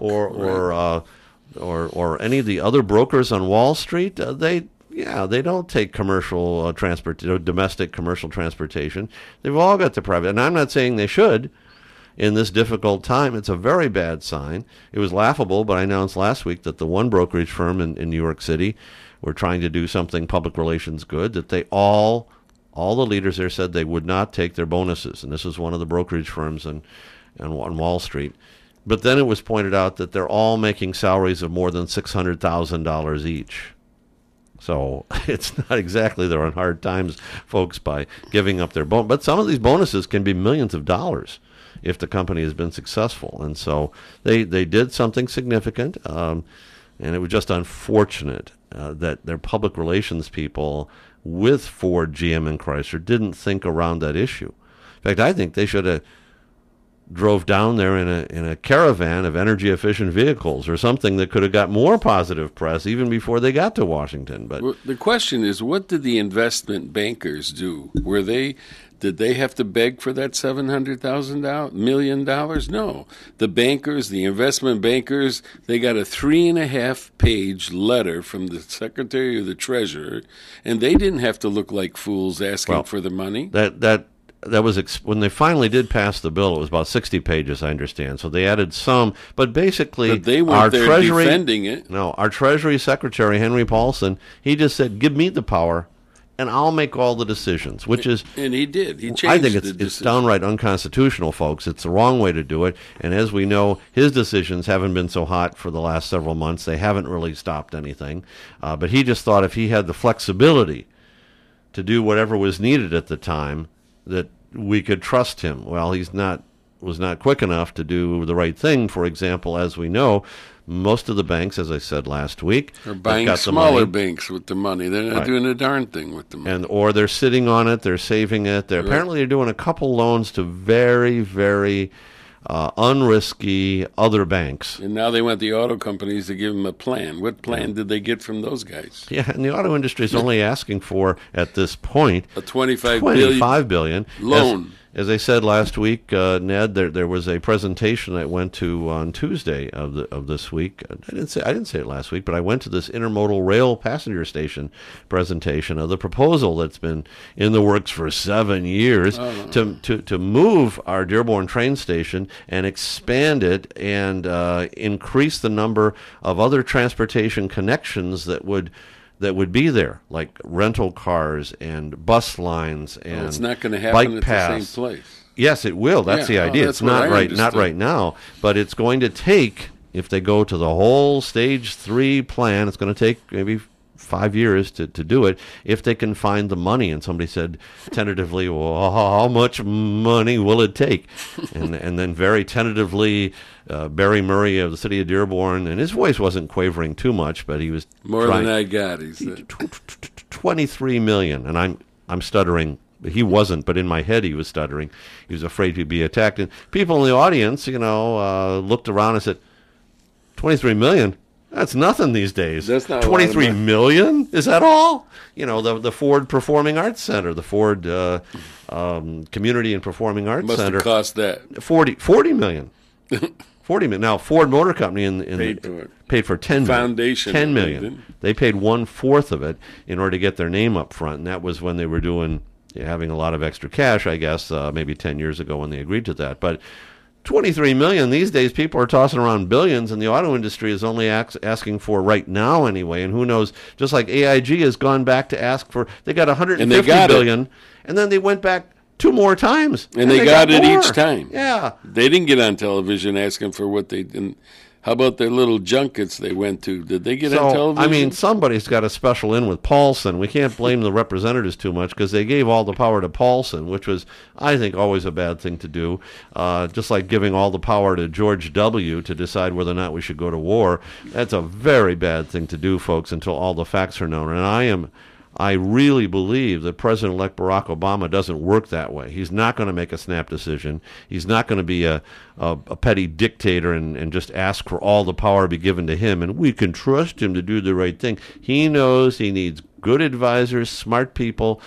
Or any of the other brokers on Wall Street, they don't take commercial domestic commercial transportation. They've all got the private, and I'm not saying they should. In this difficult time, it's a very bad sign. It was laughable, but I announced last week that the one brokerage firm in New York City were trying to do something public relations good, that they all the leaders there said they would not take their bonuses, and this was one of the brokerage firms on Wall Street. But then it was pointed out that they're all making salaries of more than $600,000 each. So it's not exactly they're on hard times, folks, by giving up their bonus. But some of these bonuses can be millions of dollars if the company has been successful. And so they did something significant, and it was just unfortunate that their public relations people with Ford, GM, and Chrysler didn't think around that issue. In fact, I think they should have drove down there in a caravan of energy-efficient vehicles or something that could have got more positive press even before they got to Washington. But Well, the question is, what did the investment bankers do? Did they have to beg for that $700 million? No. The bankers, the investment bankers, they got a 3.5-page letter from the Secretary of the Treasurer, and they didn't have to look like fools asking for the money. That was when they finally did pass the bill. It was about 60 pages, I understand. So they added some, but basically, But they weren't there defending it. No, our Treasury Secretary Henry Paulson, he just said, "Give me the power, and I'll make all the decisions." Which is, and he did. He changed. I think the it's decision. downright unconstitutional, folks. It's the wrong way to do it. And as we know, his decisions haven't been so hot for the last several months. They haven't really stopped anything. But he just thought if he had the flexibility to do whatever was needed at the time, that we could trust him. Well, he's not quick enough to do the right thing. For example, as we know, most of the banks, as I said last week, are buying got smaller banks with the money. They're not doing a darn thing with the money. Or they're sitting on it, they're saving it. Apparently they're doing a couple loans to very, very unrisky other banks. And now they want the auto companies to give them a plan. What plan did they get from those guys? Yeah, and the auto industry is only asking for, at this point, a $25 billion loan. As I said last week, Ned, there was a presentation I went to on Tuesday of this week. I didn't say it last week, but I went to this intermodal rail passenger station presentation of the proposal that's been in the works for 7 years to move our Dearborn train station and expand it and increase the number of other transportation connections that would be there, like rental cars and bus lines and it's not going to happen bike at pass. the same place. Yes, it will. That's the idea. That's it's not not right now, but it's going to take, if they go to the whole Stage 3 plan, it's going to take maybe 5 years to do it, if they can find the money. And somebody said tentatively, well, how much money will it take? and then very tentatively, Barry Murray of the city of Dearborn, and his voice wasn't quavering too much, but he was more than I got, he said. $23 million, and I'm stuttering. He wasn't, but in my head he was stuttering. He was afraid he'd be attacked. And people in the audience, looked around and said, $23 million? That's nothing these days. That's not $23 million? Is that all? The Ford Performing Arts Center, the Ford Community and Performing Arts Must Center. Must have cost that. $40 million. $40 million. Now, Ford Motor Company paid for $10 Foundation. $10 million. They paid 1/4 of it in order to get their name up front, and that was when they were having a lot of extra cash, I guess, maybe 10 years ago when they agreed to that. But $23 million, these days people are tossing around billions, and the auto industry is only asking for right now anyway, and who knows, just like AIG has gone back to ask for, they got $150 billion, and then they went back 2 more times. And they got it more each time. Yeah. They didn't get on television asking for what they didn't. How about their little junkets they went to? Did they get on television? I mean, somebody's got a special in with Paulson. We can't blame the representatives too much because they gave all the power to Paulson, which was, I think, always a bad thing to do. Just like giving all the power to George W. to decide whether or not we should go to war. That's a very bad thing to do, folks, until all the facts are known. And I really believe that President-elect Barack Obama doesn't work that way. He's not going to make a snap decision. He's not going to be a petty dictator and just ask for all the power be given to him, and we can trust him to do the right thing. He knows he needs good advisors, smart people.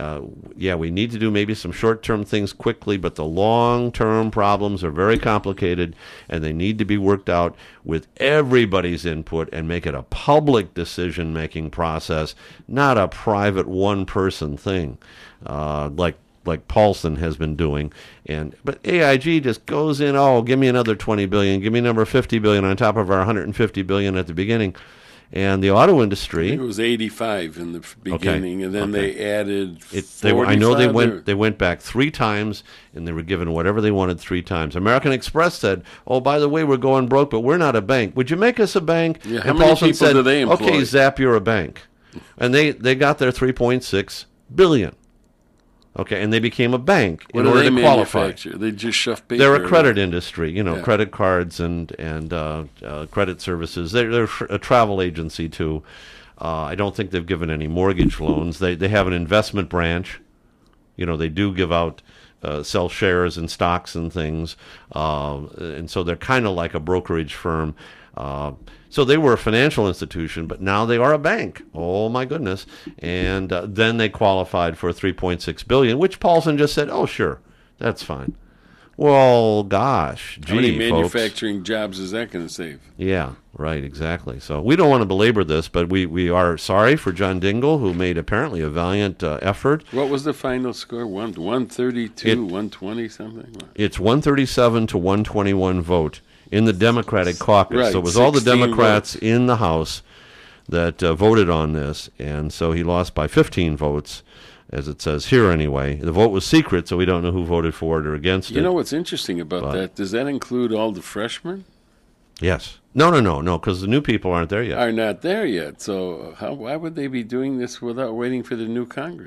We need to do maybe some short-term things quickly, but the long-term problems are very complicated, and they need to be worked out with everybody's input and make it a public decision-making process, not a private one-person thing, like Paulson has been doing. But AIG just goes in, give me another $20 billion, give me another $50 billion on top of our $150 billion at the beginning. And the auto industry, I think it was 85 in the beginning, and then they added 45. I know they went back 3 times, and they were given whatever they wanted 3 times. American Express said, "Oh, by the way, we're going broke, but we're not a bank. Would you make us a bank?" Yeah, how and many Paulson people said, do they employ? "Okay, Zap, you're a bank," and they got their $3.6 billion. Okay, and they became a bank in order to qualify. They just shove paper. They're a credit industry, Yeah. credit cards and credit services. They're a travel agency too. I don't think they've given any mortgage loans. They have an investment branch. They do give out sell shares and stocks and things, and so they're kind of like a brokerage firm. So they were a financial institution, but now they are a bank. Oh, my goodness. And then they qualified for $3.6 billion, which Paulson just said, "Oh, sure, that's fine." Well, gosh, how many folks. manufacturing jobs is that going to save? Yeah, right, exactly. So we don't want to belabor this, but we are sorry for John Dingell, who made apparently a valiant effort. What was the final score? 132, 120 something? It's 137 to 121 vote in the Democratic caucus. Right, so it was all the 16 Democrats votes. in the House that voted on this, and so he lost by 15 votes, as it says here anyway. The vote was secret, so we don't know who voted for it or against it. You know what's interesting about that? Does that include all the freshmen? Yes. No, because the new people aren't there yet. Are not there yet. So why would they be doing this without waiting for the new Congress?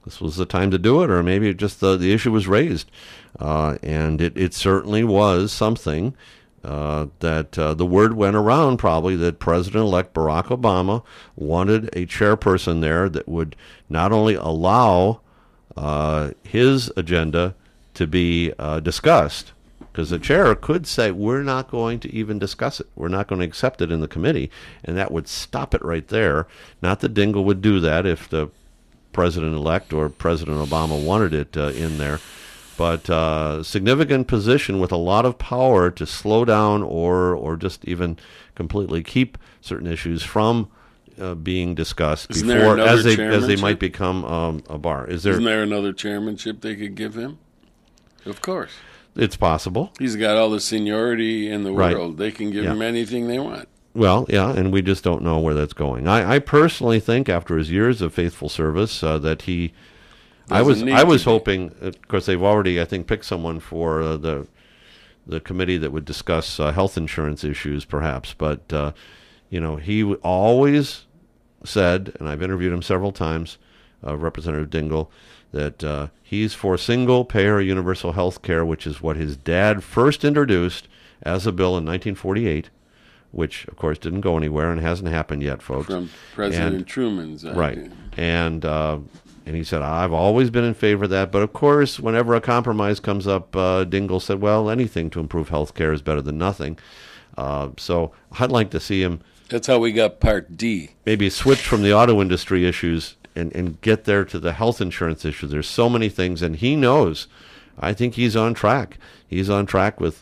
this was the time to do it, or maybe just the issue was raised. And it certainly was something that the word went around probably that President-elect Barack Obama wanted a chairperson there that would not only allow his agenda to be discussed, because the chair could say, we're not going to even discuss it. We're not going to accept it in the committee, and that would stop it right there. Not that Dingell would do that if the president-elect or President Obama wanted it in there. But significant position with a lot of power to slow down or just even completely keep certain issues from being discussed before as they might become a bar. Isn't there another chairmanship they could give him? Of course. It's possible. He's got all the seniority in the world. They can give him anything they want. Well, yeah, and we just don't know where that's going. I personally think after his years of faithful service that he... I was hoping, of course, they've already, I think, picked someone for the committee that would discuss health insurance issues, perhaps. But, he always said, and I've interviewed him several times, Representative Dingell, that he's for single-payer universal health care, which is what his dad first introduced as a bill in 1948, which, of course, didn't go anywhere and hasn't happened yet, folks. From President Truman's idea. Right. And he said, I've always been in favor of that. But, of course, whenever a compromise comes up, Dingell said, well, anything to improve health care is better than nothing. So I'd like to see him... That's how we got Part D. Maybe switch from the auto industry issues and get there to the health insurance issue. There's so many things, and he knows. I think he's on track. He's on track with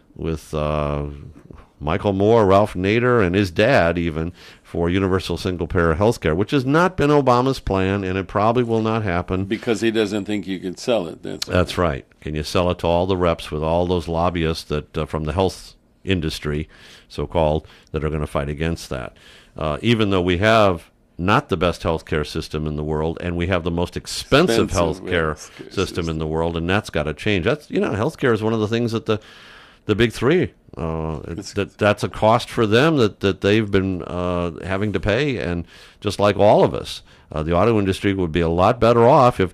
Michael Moore, Ralph Nader, and his dad even for universal single-payer health care, which has not been Obama's plan, and it probably will not happen. Because he doesn't think you can sell it. That's right. Can you sell it to all the reps with all those lobbyists that from the health industry, so-called, that are going to fight against that? Even though we have not the best health care system in the world, and we have the most expensive health care system in the world, and that's got to change. That's health care is one of the things that the big three, that's a cost for them that they've been having to pay, and just like all of us, the auto industry would be a lot better off if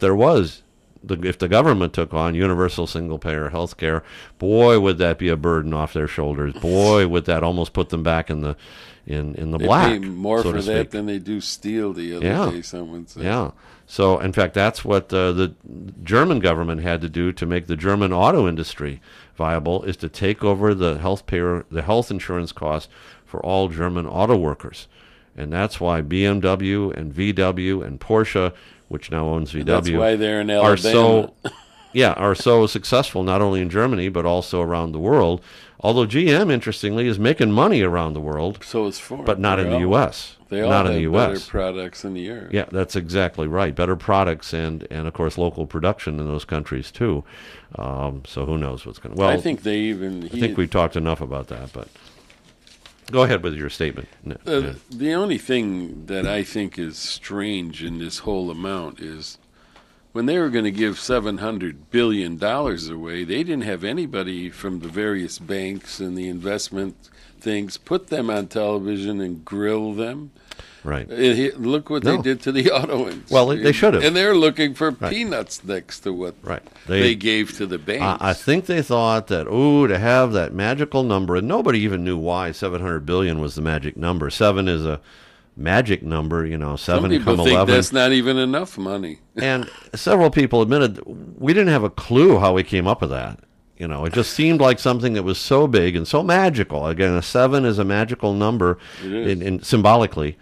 if the government took on universal single-payer health care. Boy, would that be a burden off their shoulders. Boy, would that almost put them back in the black. They pay more so for that than they do steel the other day, someone said. Yeah. So, in fact, that's what the German government had to do to make the German auto industry viable, is to take over the health insurance cost for all German auto workers. And that's why BMW and VW and Porsche, which now owns VW, that's why they're in Alabama. are so successful not only in Germany but also around the world. Although GM, interestingly, is making money around the world, so is Ford, but not in the U.S. They all have better products in the air. Yeah, that's exactly right. Better products and of course local production in those countries too. So who knows what's going to? Well, I think I think we've talked enough about that. But go ahead with your statement. The only thing that I think is strange in this whole amount is when they were going to give $700 billion away, they didn't have anybody from the various banks and the investment things put them on television and grill them. Right. Look what they did to the auto industry. Well, they should have. And they're looking for peanuts next to what they gave to the banks. I think they thought that, to have that magical number, and nobody even knew why $700 billion was the magic number. 7 is a magic number, 7 Some people come think 11. that's not even enough money. And several people admitted we didn't have a clue how we came up with that. It just seemed like something that was so big and so magical. Again, a 7 is a magical number symbolically.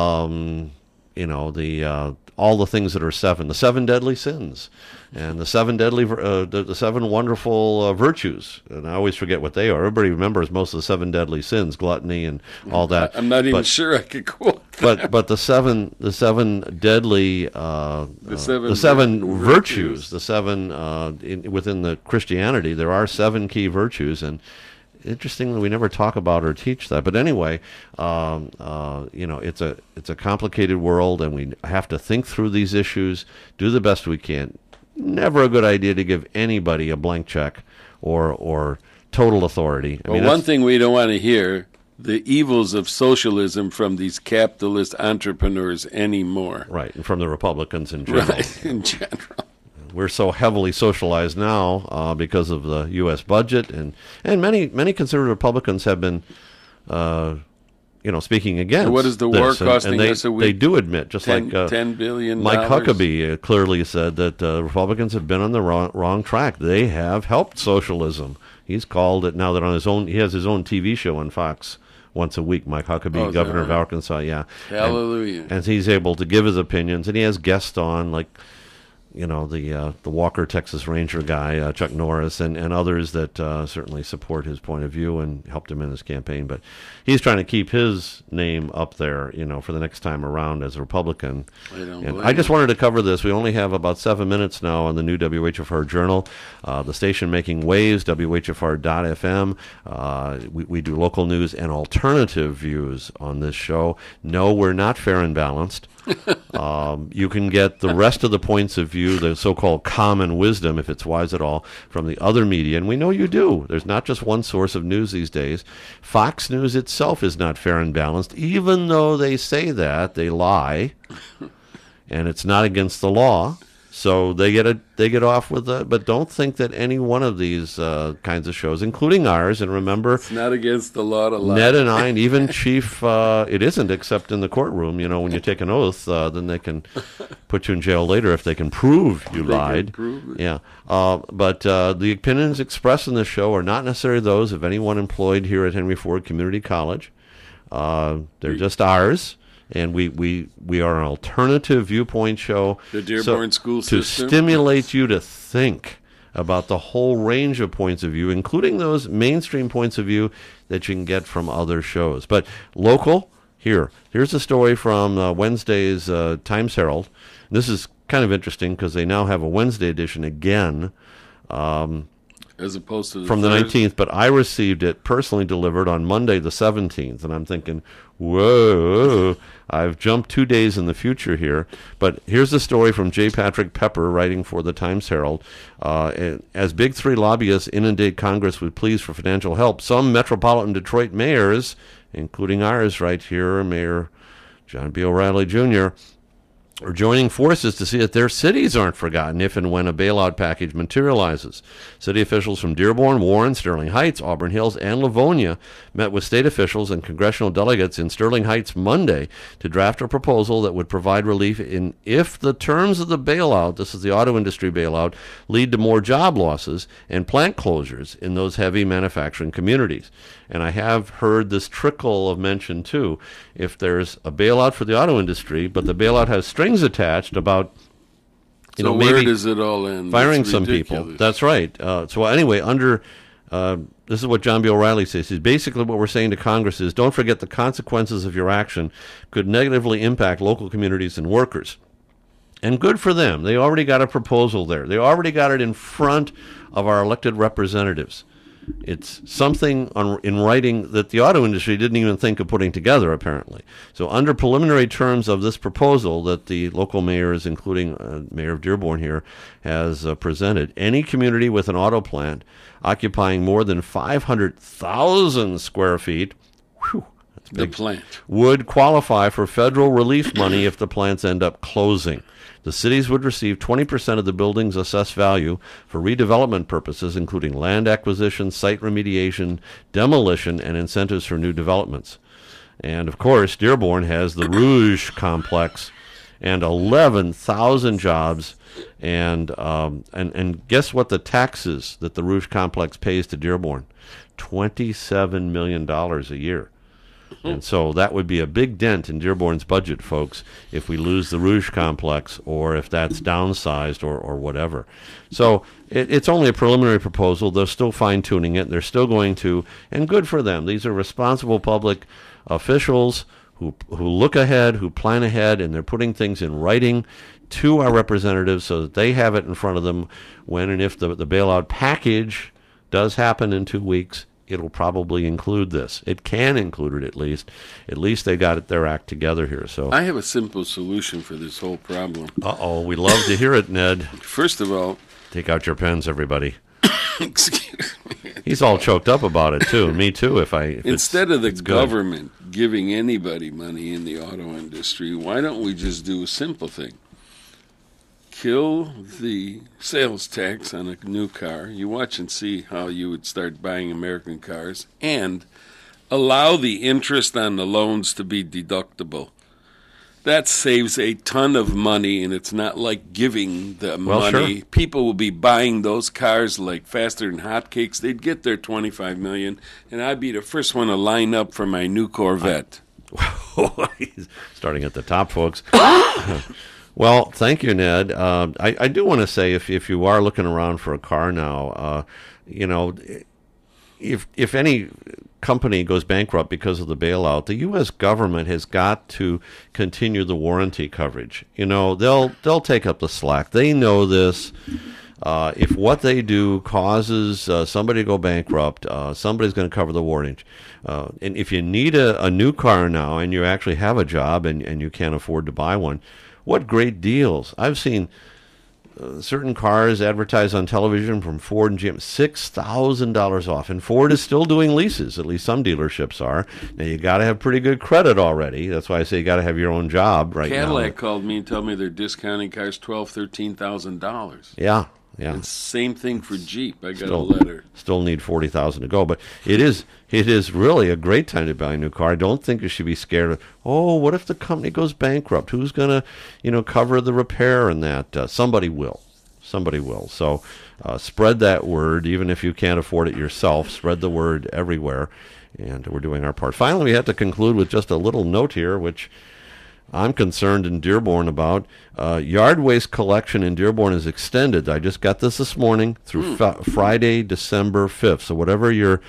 All the things that are 7, the 7 deadly sins, and the 7 deadly, the 7 wonderful virtues. And I always forget what they are. Everybody remembers most of the 7 deadly sins, gluttony and all that. I'm not even sure I could quote that. But the seven deadly, the 7 virtues, the 7 within the Christianity, there are 7 key virtues, and interestingly, we never talk about or teach that. But anyway, it's a complicated world, and we have to think through these issues, do the best we can. Never a good idea to give anybody a blank check or total authority. One thing we don't want to hear the evils of socialism from these capitalist entrepreneurs anymore. Right, and from the Republicans in general. Right, in general. We're so heavily socialized now because of the U.S. budget, and many conservative Republicans have been, speaking against. And what is the war costing us a week? They do admit, just like $10 billion. Mike Huckabee clearly said that Republicans have been on the wrong track. They have helped socialism. He's called it now that on his own. He has his own TV show on Fox once a week. Mike Huckabee, governor of Arkansas. Yeah, hallelujah. And he's able to give his opinions, and he has guests on like, the Walker Texas Ranger guy, Chuck Norris, and others that certainly support his point of view and helped him in his campaign. But he's trying to keep his name up there, for the next time around as a Republican. I just wanted to cover this. We only have about 7 minutes now on the new WHFR Journal. The station making waves, WHFR.FM. We do local news and alternative views on this show. No, we're not fair and balanced. You can get the rest of the points of view, the so-called common wisdom, if it's wise at all, from the other media, and we know you do. There's not just one source of news these days. Fox News itself is not fair and balanced, even though they say that, they lie, and it's not against the law. So they get off with it, but don't think that any one of these kinds of shows, including ours, and remember, it's not against the law to lie. Ned and I, and even Chief, it isn't, except in the courtroom. When you take an oath, then they can put you in jail later if they can prove you lied. Yeah, but the opinions expressed in this show are not necessarily those of anyone employed here at Henry Ford Community College. They're just ours. And we are an alternative viewpoint show. The Dearborn School System. To stimulate you to think about the whole range of points of view, including those mainstream points of view that you can get from other shows. But local, here's a story from Wednesday's Times Herald. This is kind of interesting because they now have a Wednesday edition again. As opposed to from the 19th, but I received it personally delivered on Monday the 17th, and I'm thinking, whoa, I've jumped 2 days in the future here. But here's the story from J. Patrick Pepper, writing for the Times Herald. As Big Three lobbyists inundate Congress with pleas for financial help, some metropolitan Detroit mayors, including ours right here, Mayor John B. O'Reilly Jr., are joining forces to see that their cities aren't forgotten if and when a bailout package materializes. City officials from Dearborn, Warren, Sterling Heights, Auburn Hills, and Livonia met with state officials and congressional delegates in Sterling Heights Monday to draft a proposal that would provide relief if the terms of the bailout, this is the auto industry bailout, lead to more job losses and plant closures in those heavy manufacturing communities. And I have heard this trickle of mention, too. If there's a bailout for the auto industry, but the bailout has strings attached about, so maybe where does it all end? Firing some people. That's right. So anyway, this is what John B. O'Reilly says. Basically what we're saying to Congress is, don't forget the consequences of your action could negatively impact local communities and workers. And good for them. They already got a proposal there. They already got it in front of our elected representatives. It's something in writing that the auto industry didn't even think of putting together, apparently. So under preliminary terms of this proposal that the local mayors, including Mayor of Dearborn here, has presented, any community with an auto plant occupying more than 500,000 square feet, that's big, the plant, would qualify for federal relief money if the plants end up closing. The cities would receive 20% of the building's assessed value for redevelopment purposes, including land acquisition, site remediation, demolition, and incentives for new developments. And, of course, Dearborn has the Rouge complex and 11,000 jobs. And guess what the taxes that the Rouge complex pays to Dearborn? $27 million a year. And so that would be a big dent in Dearborn's budget, folks, if we lose the Rouge complex or if that's downsized or whatever. So it's only a preliminary proposal. They're still fine-tuning it. They're still going to, and good for them. These are responsible public officials who look ahead, who plan ahead, and they're putting things in writing to our representatives so that they have it in front of them when and if the bailout package does happen in 2 weeks. It'll probably include this. It can include it at least. At least they got their act together here. So I have a simple solution for this whole problem. Uh-oh, we love to hear it, Ned. First of all, take out your pens, everybody. Excuse me. He's all choked up about it, too. Me, too, if Instead of the good. government giving anybody money in the auto industry, why don't we just do a simple thing? Kill the sales tax on a new car. You watch and see how you would start buying American cars, and allow the interest on the loans to be deductible. That saves a ton of money, and it's not like giving the money. Sure. People will be buying those cars like faster than hotcakes. They'd get their $25 million, and I'd be the first one to line up for my new Corvette. He's starting at the top, folks. Well, thank you, Ned. I do want to say, if you are looking around for a car now, if any company goes bankrupt because of the bailout, the U.S. government has got to continue the warranty coverage. They'll take up the slack. They know this. If what they do causes somebody to go bankrupt, somebody's going to cover the warranty. And if you need a new car now and you actually have a job and you can't afford to buy one, what great deals. I've seen certain cars advertised on television from Ford and GM, $6,000 off. And Ford is still doing leases, at least some dealerships are. Now, you got to have pretty good credit already. That's why I say you got to have your own job right now. Cadillac called me and told me they're discounting cars $12,000, $13,000. Yeah. And same thing for Jeep. I got a letter. Still need $40,000 to go, but it is really a great time to buy a new car. I don't think you should be scared of, what if the company goes bankrupt? Who's going to, cover the repair and that? Somebody will. So spread that word, even if you can't afford it yourself. Spread the word everywhere, and we're doing our part. Finally, we have to conclude with just a little note here, which I'm concerned in Dearborn about. Yard waste collection in Dearborn is extended. I just got this morning through Friday, December 5th. So whatever your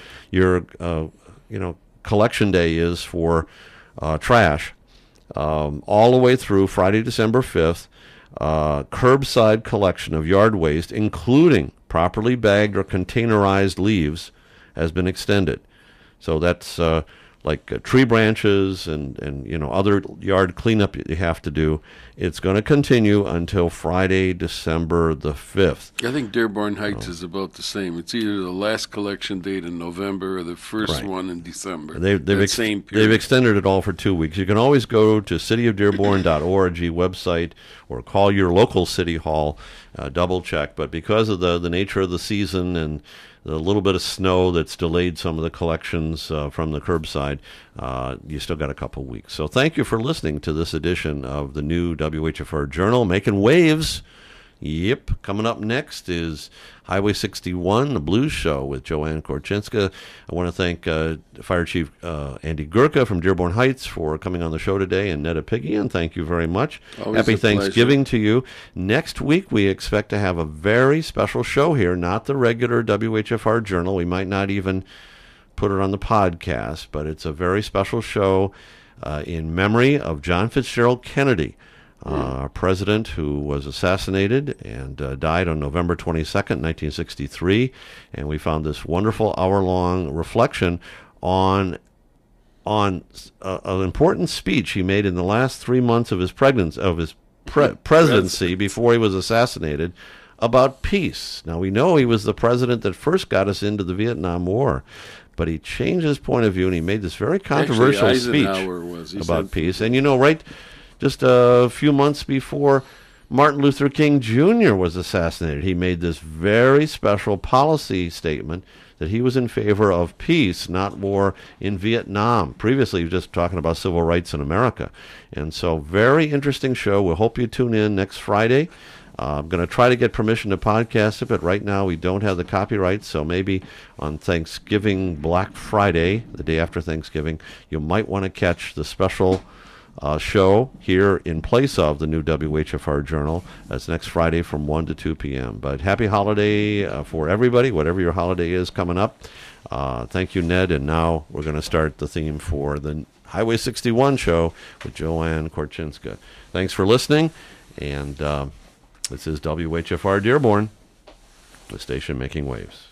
collection day is for trash, all the way through Friday, December 5th, curbside collection of yard waste, including properly bagged or containerized leaves, has been extended. So that's like tree branches and other yard cleanup you have to do. It's going to continue until Friday, December the 5th. I think Dearborn Heights is about the same. It's either the last collection date in November or the first one in December. They've extended it all for 2 weeks. You can always go to cityofdearborn.org website or call your local city hall, double check. But because of the nature of the season and the little bit of snow that's delayed some of the collections from the curbside, you still got a couple weeks. So thank you for listening to this edition of the new WHFR Journal, Making Waves. Yep. Coming up next is Highway 61, the Blues Show with Joanne Korchinska. I want to thank Fire Chief Andy Gurka from Dearborn Heights for coming on the show today, and Ned Apigian, thank you very much. Always Happy a Thanksgiving pleasure. to you. Next week, we expect to have a very special show here, not the regular WHFR Journal. We might not even put it on the podcast, but it's a very special show in memory of John Fitzgerald Kennedy, our president who was assassinated and died on November 22nd, 1963. And we found this wonderful hour-long reflection on an important speech he made in the last 3 months of his presidency before he was assassinated about peace. Now, we know he was the president that first got us into the Vietnam War, but he changed his point of view, and he made this very controversial speech about peace. And right just a few months before Martin Luther King Jr. was assassinated, he made this very special policy statement that he was in favor of peace, not war, in Vietnam. Previously, he was just talking about civil rights in America. And so, very interesting show. We'll hope you tune in next Friday. I'm going to try to get permission to podcast it, but right now we don't have the copyright, so maybe on Thanksgiving, Black Friday, the day after Thanksgiving, you might want to catch the special show here in place of the new WHFR Journal. That's next Friday from 1 to 2 p.m. But happy holiday for everybody, whatever your holiday is coming up. Thank you, Ned. And now we're going to start the theme for the Highway 61 show with Joanne Korchinska. Thanks for listening. And this is WHFR Dearborn, the station making waves.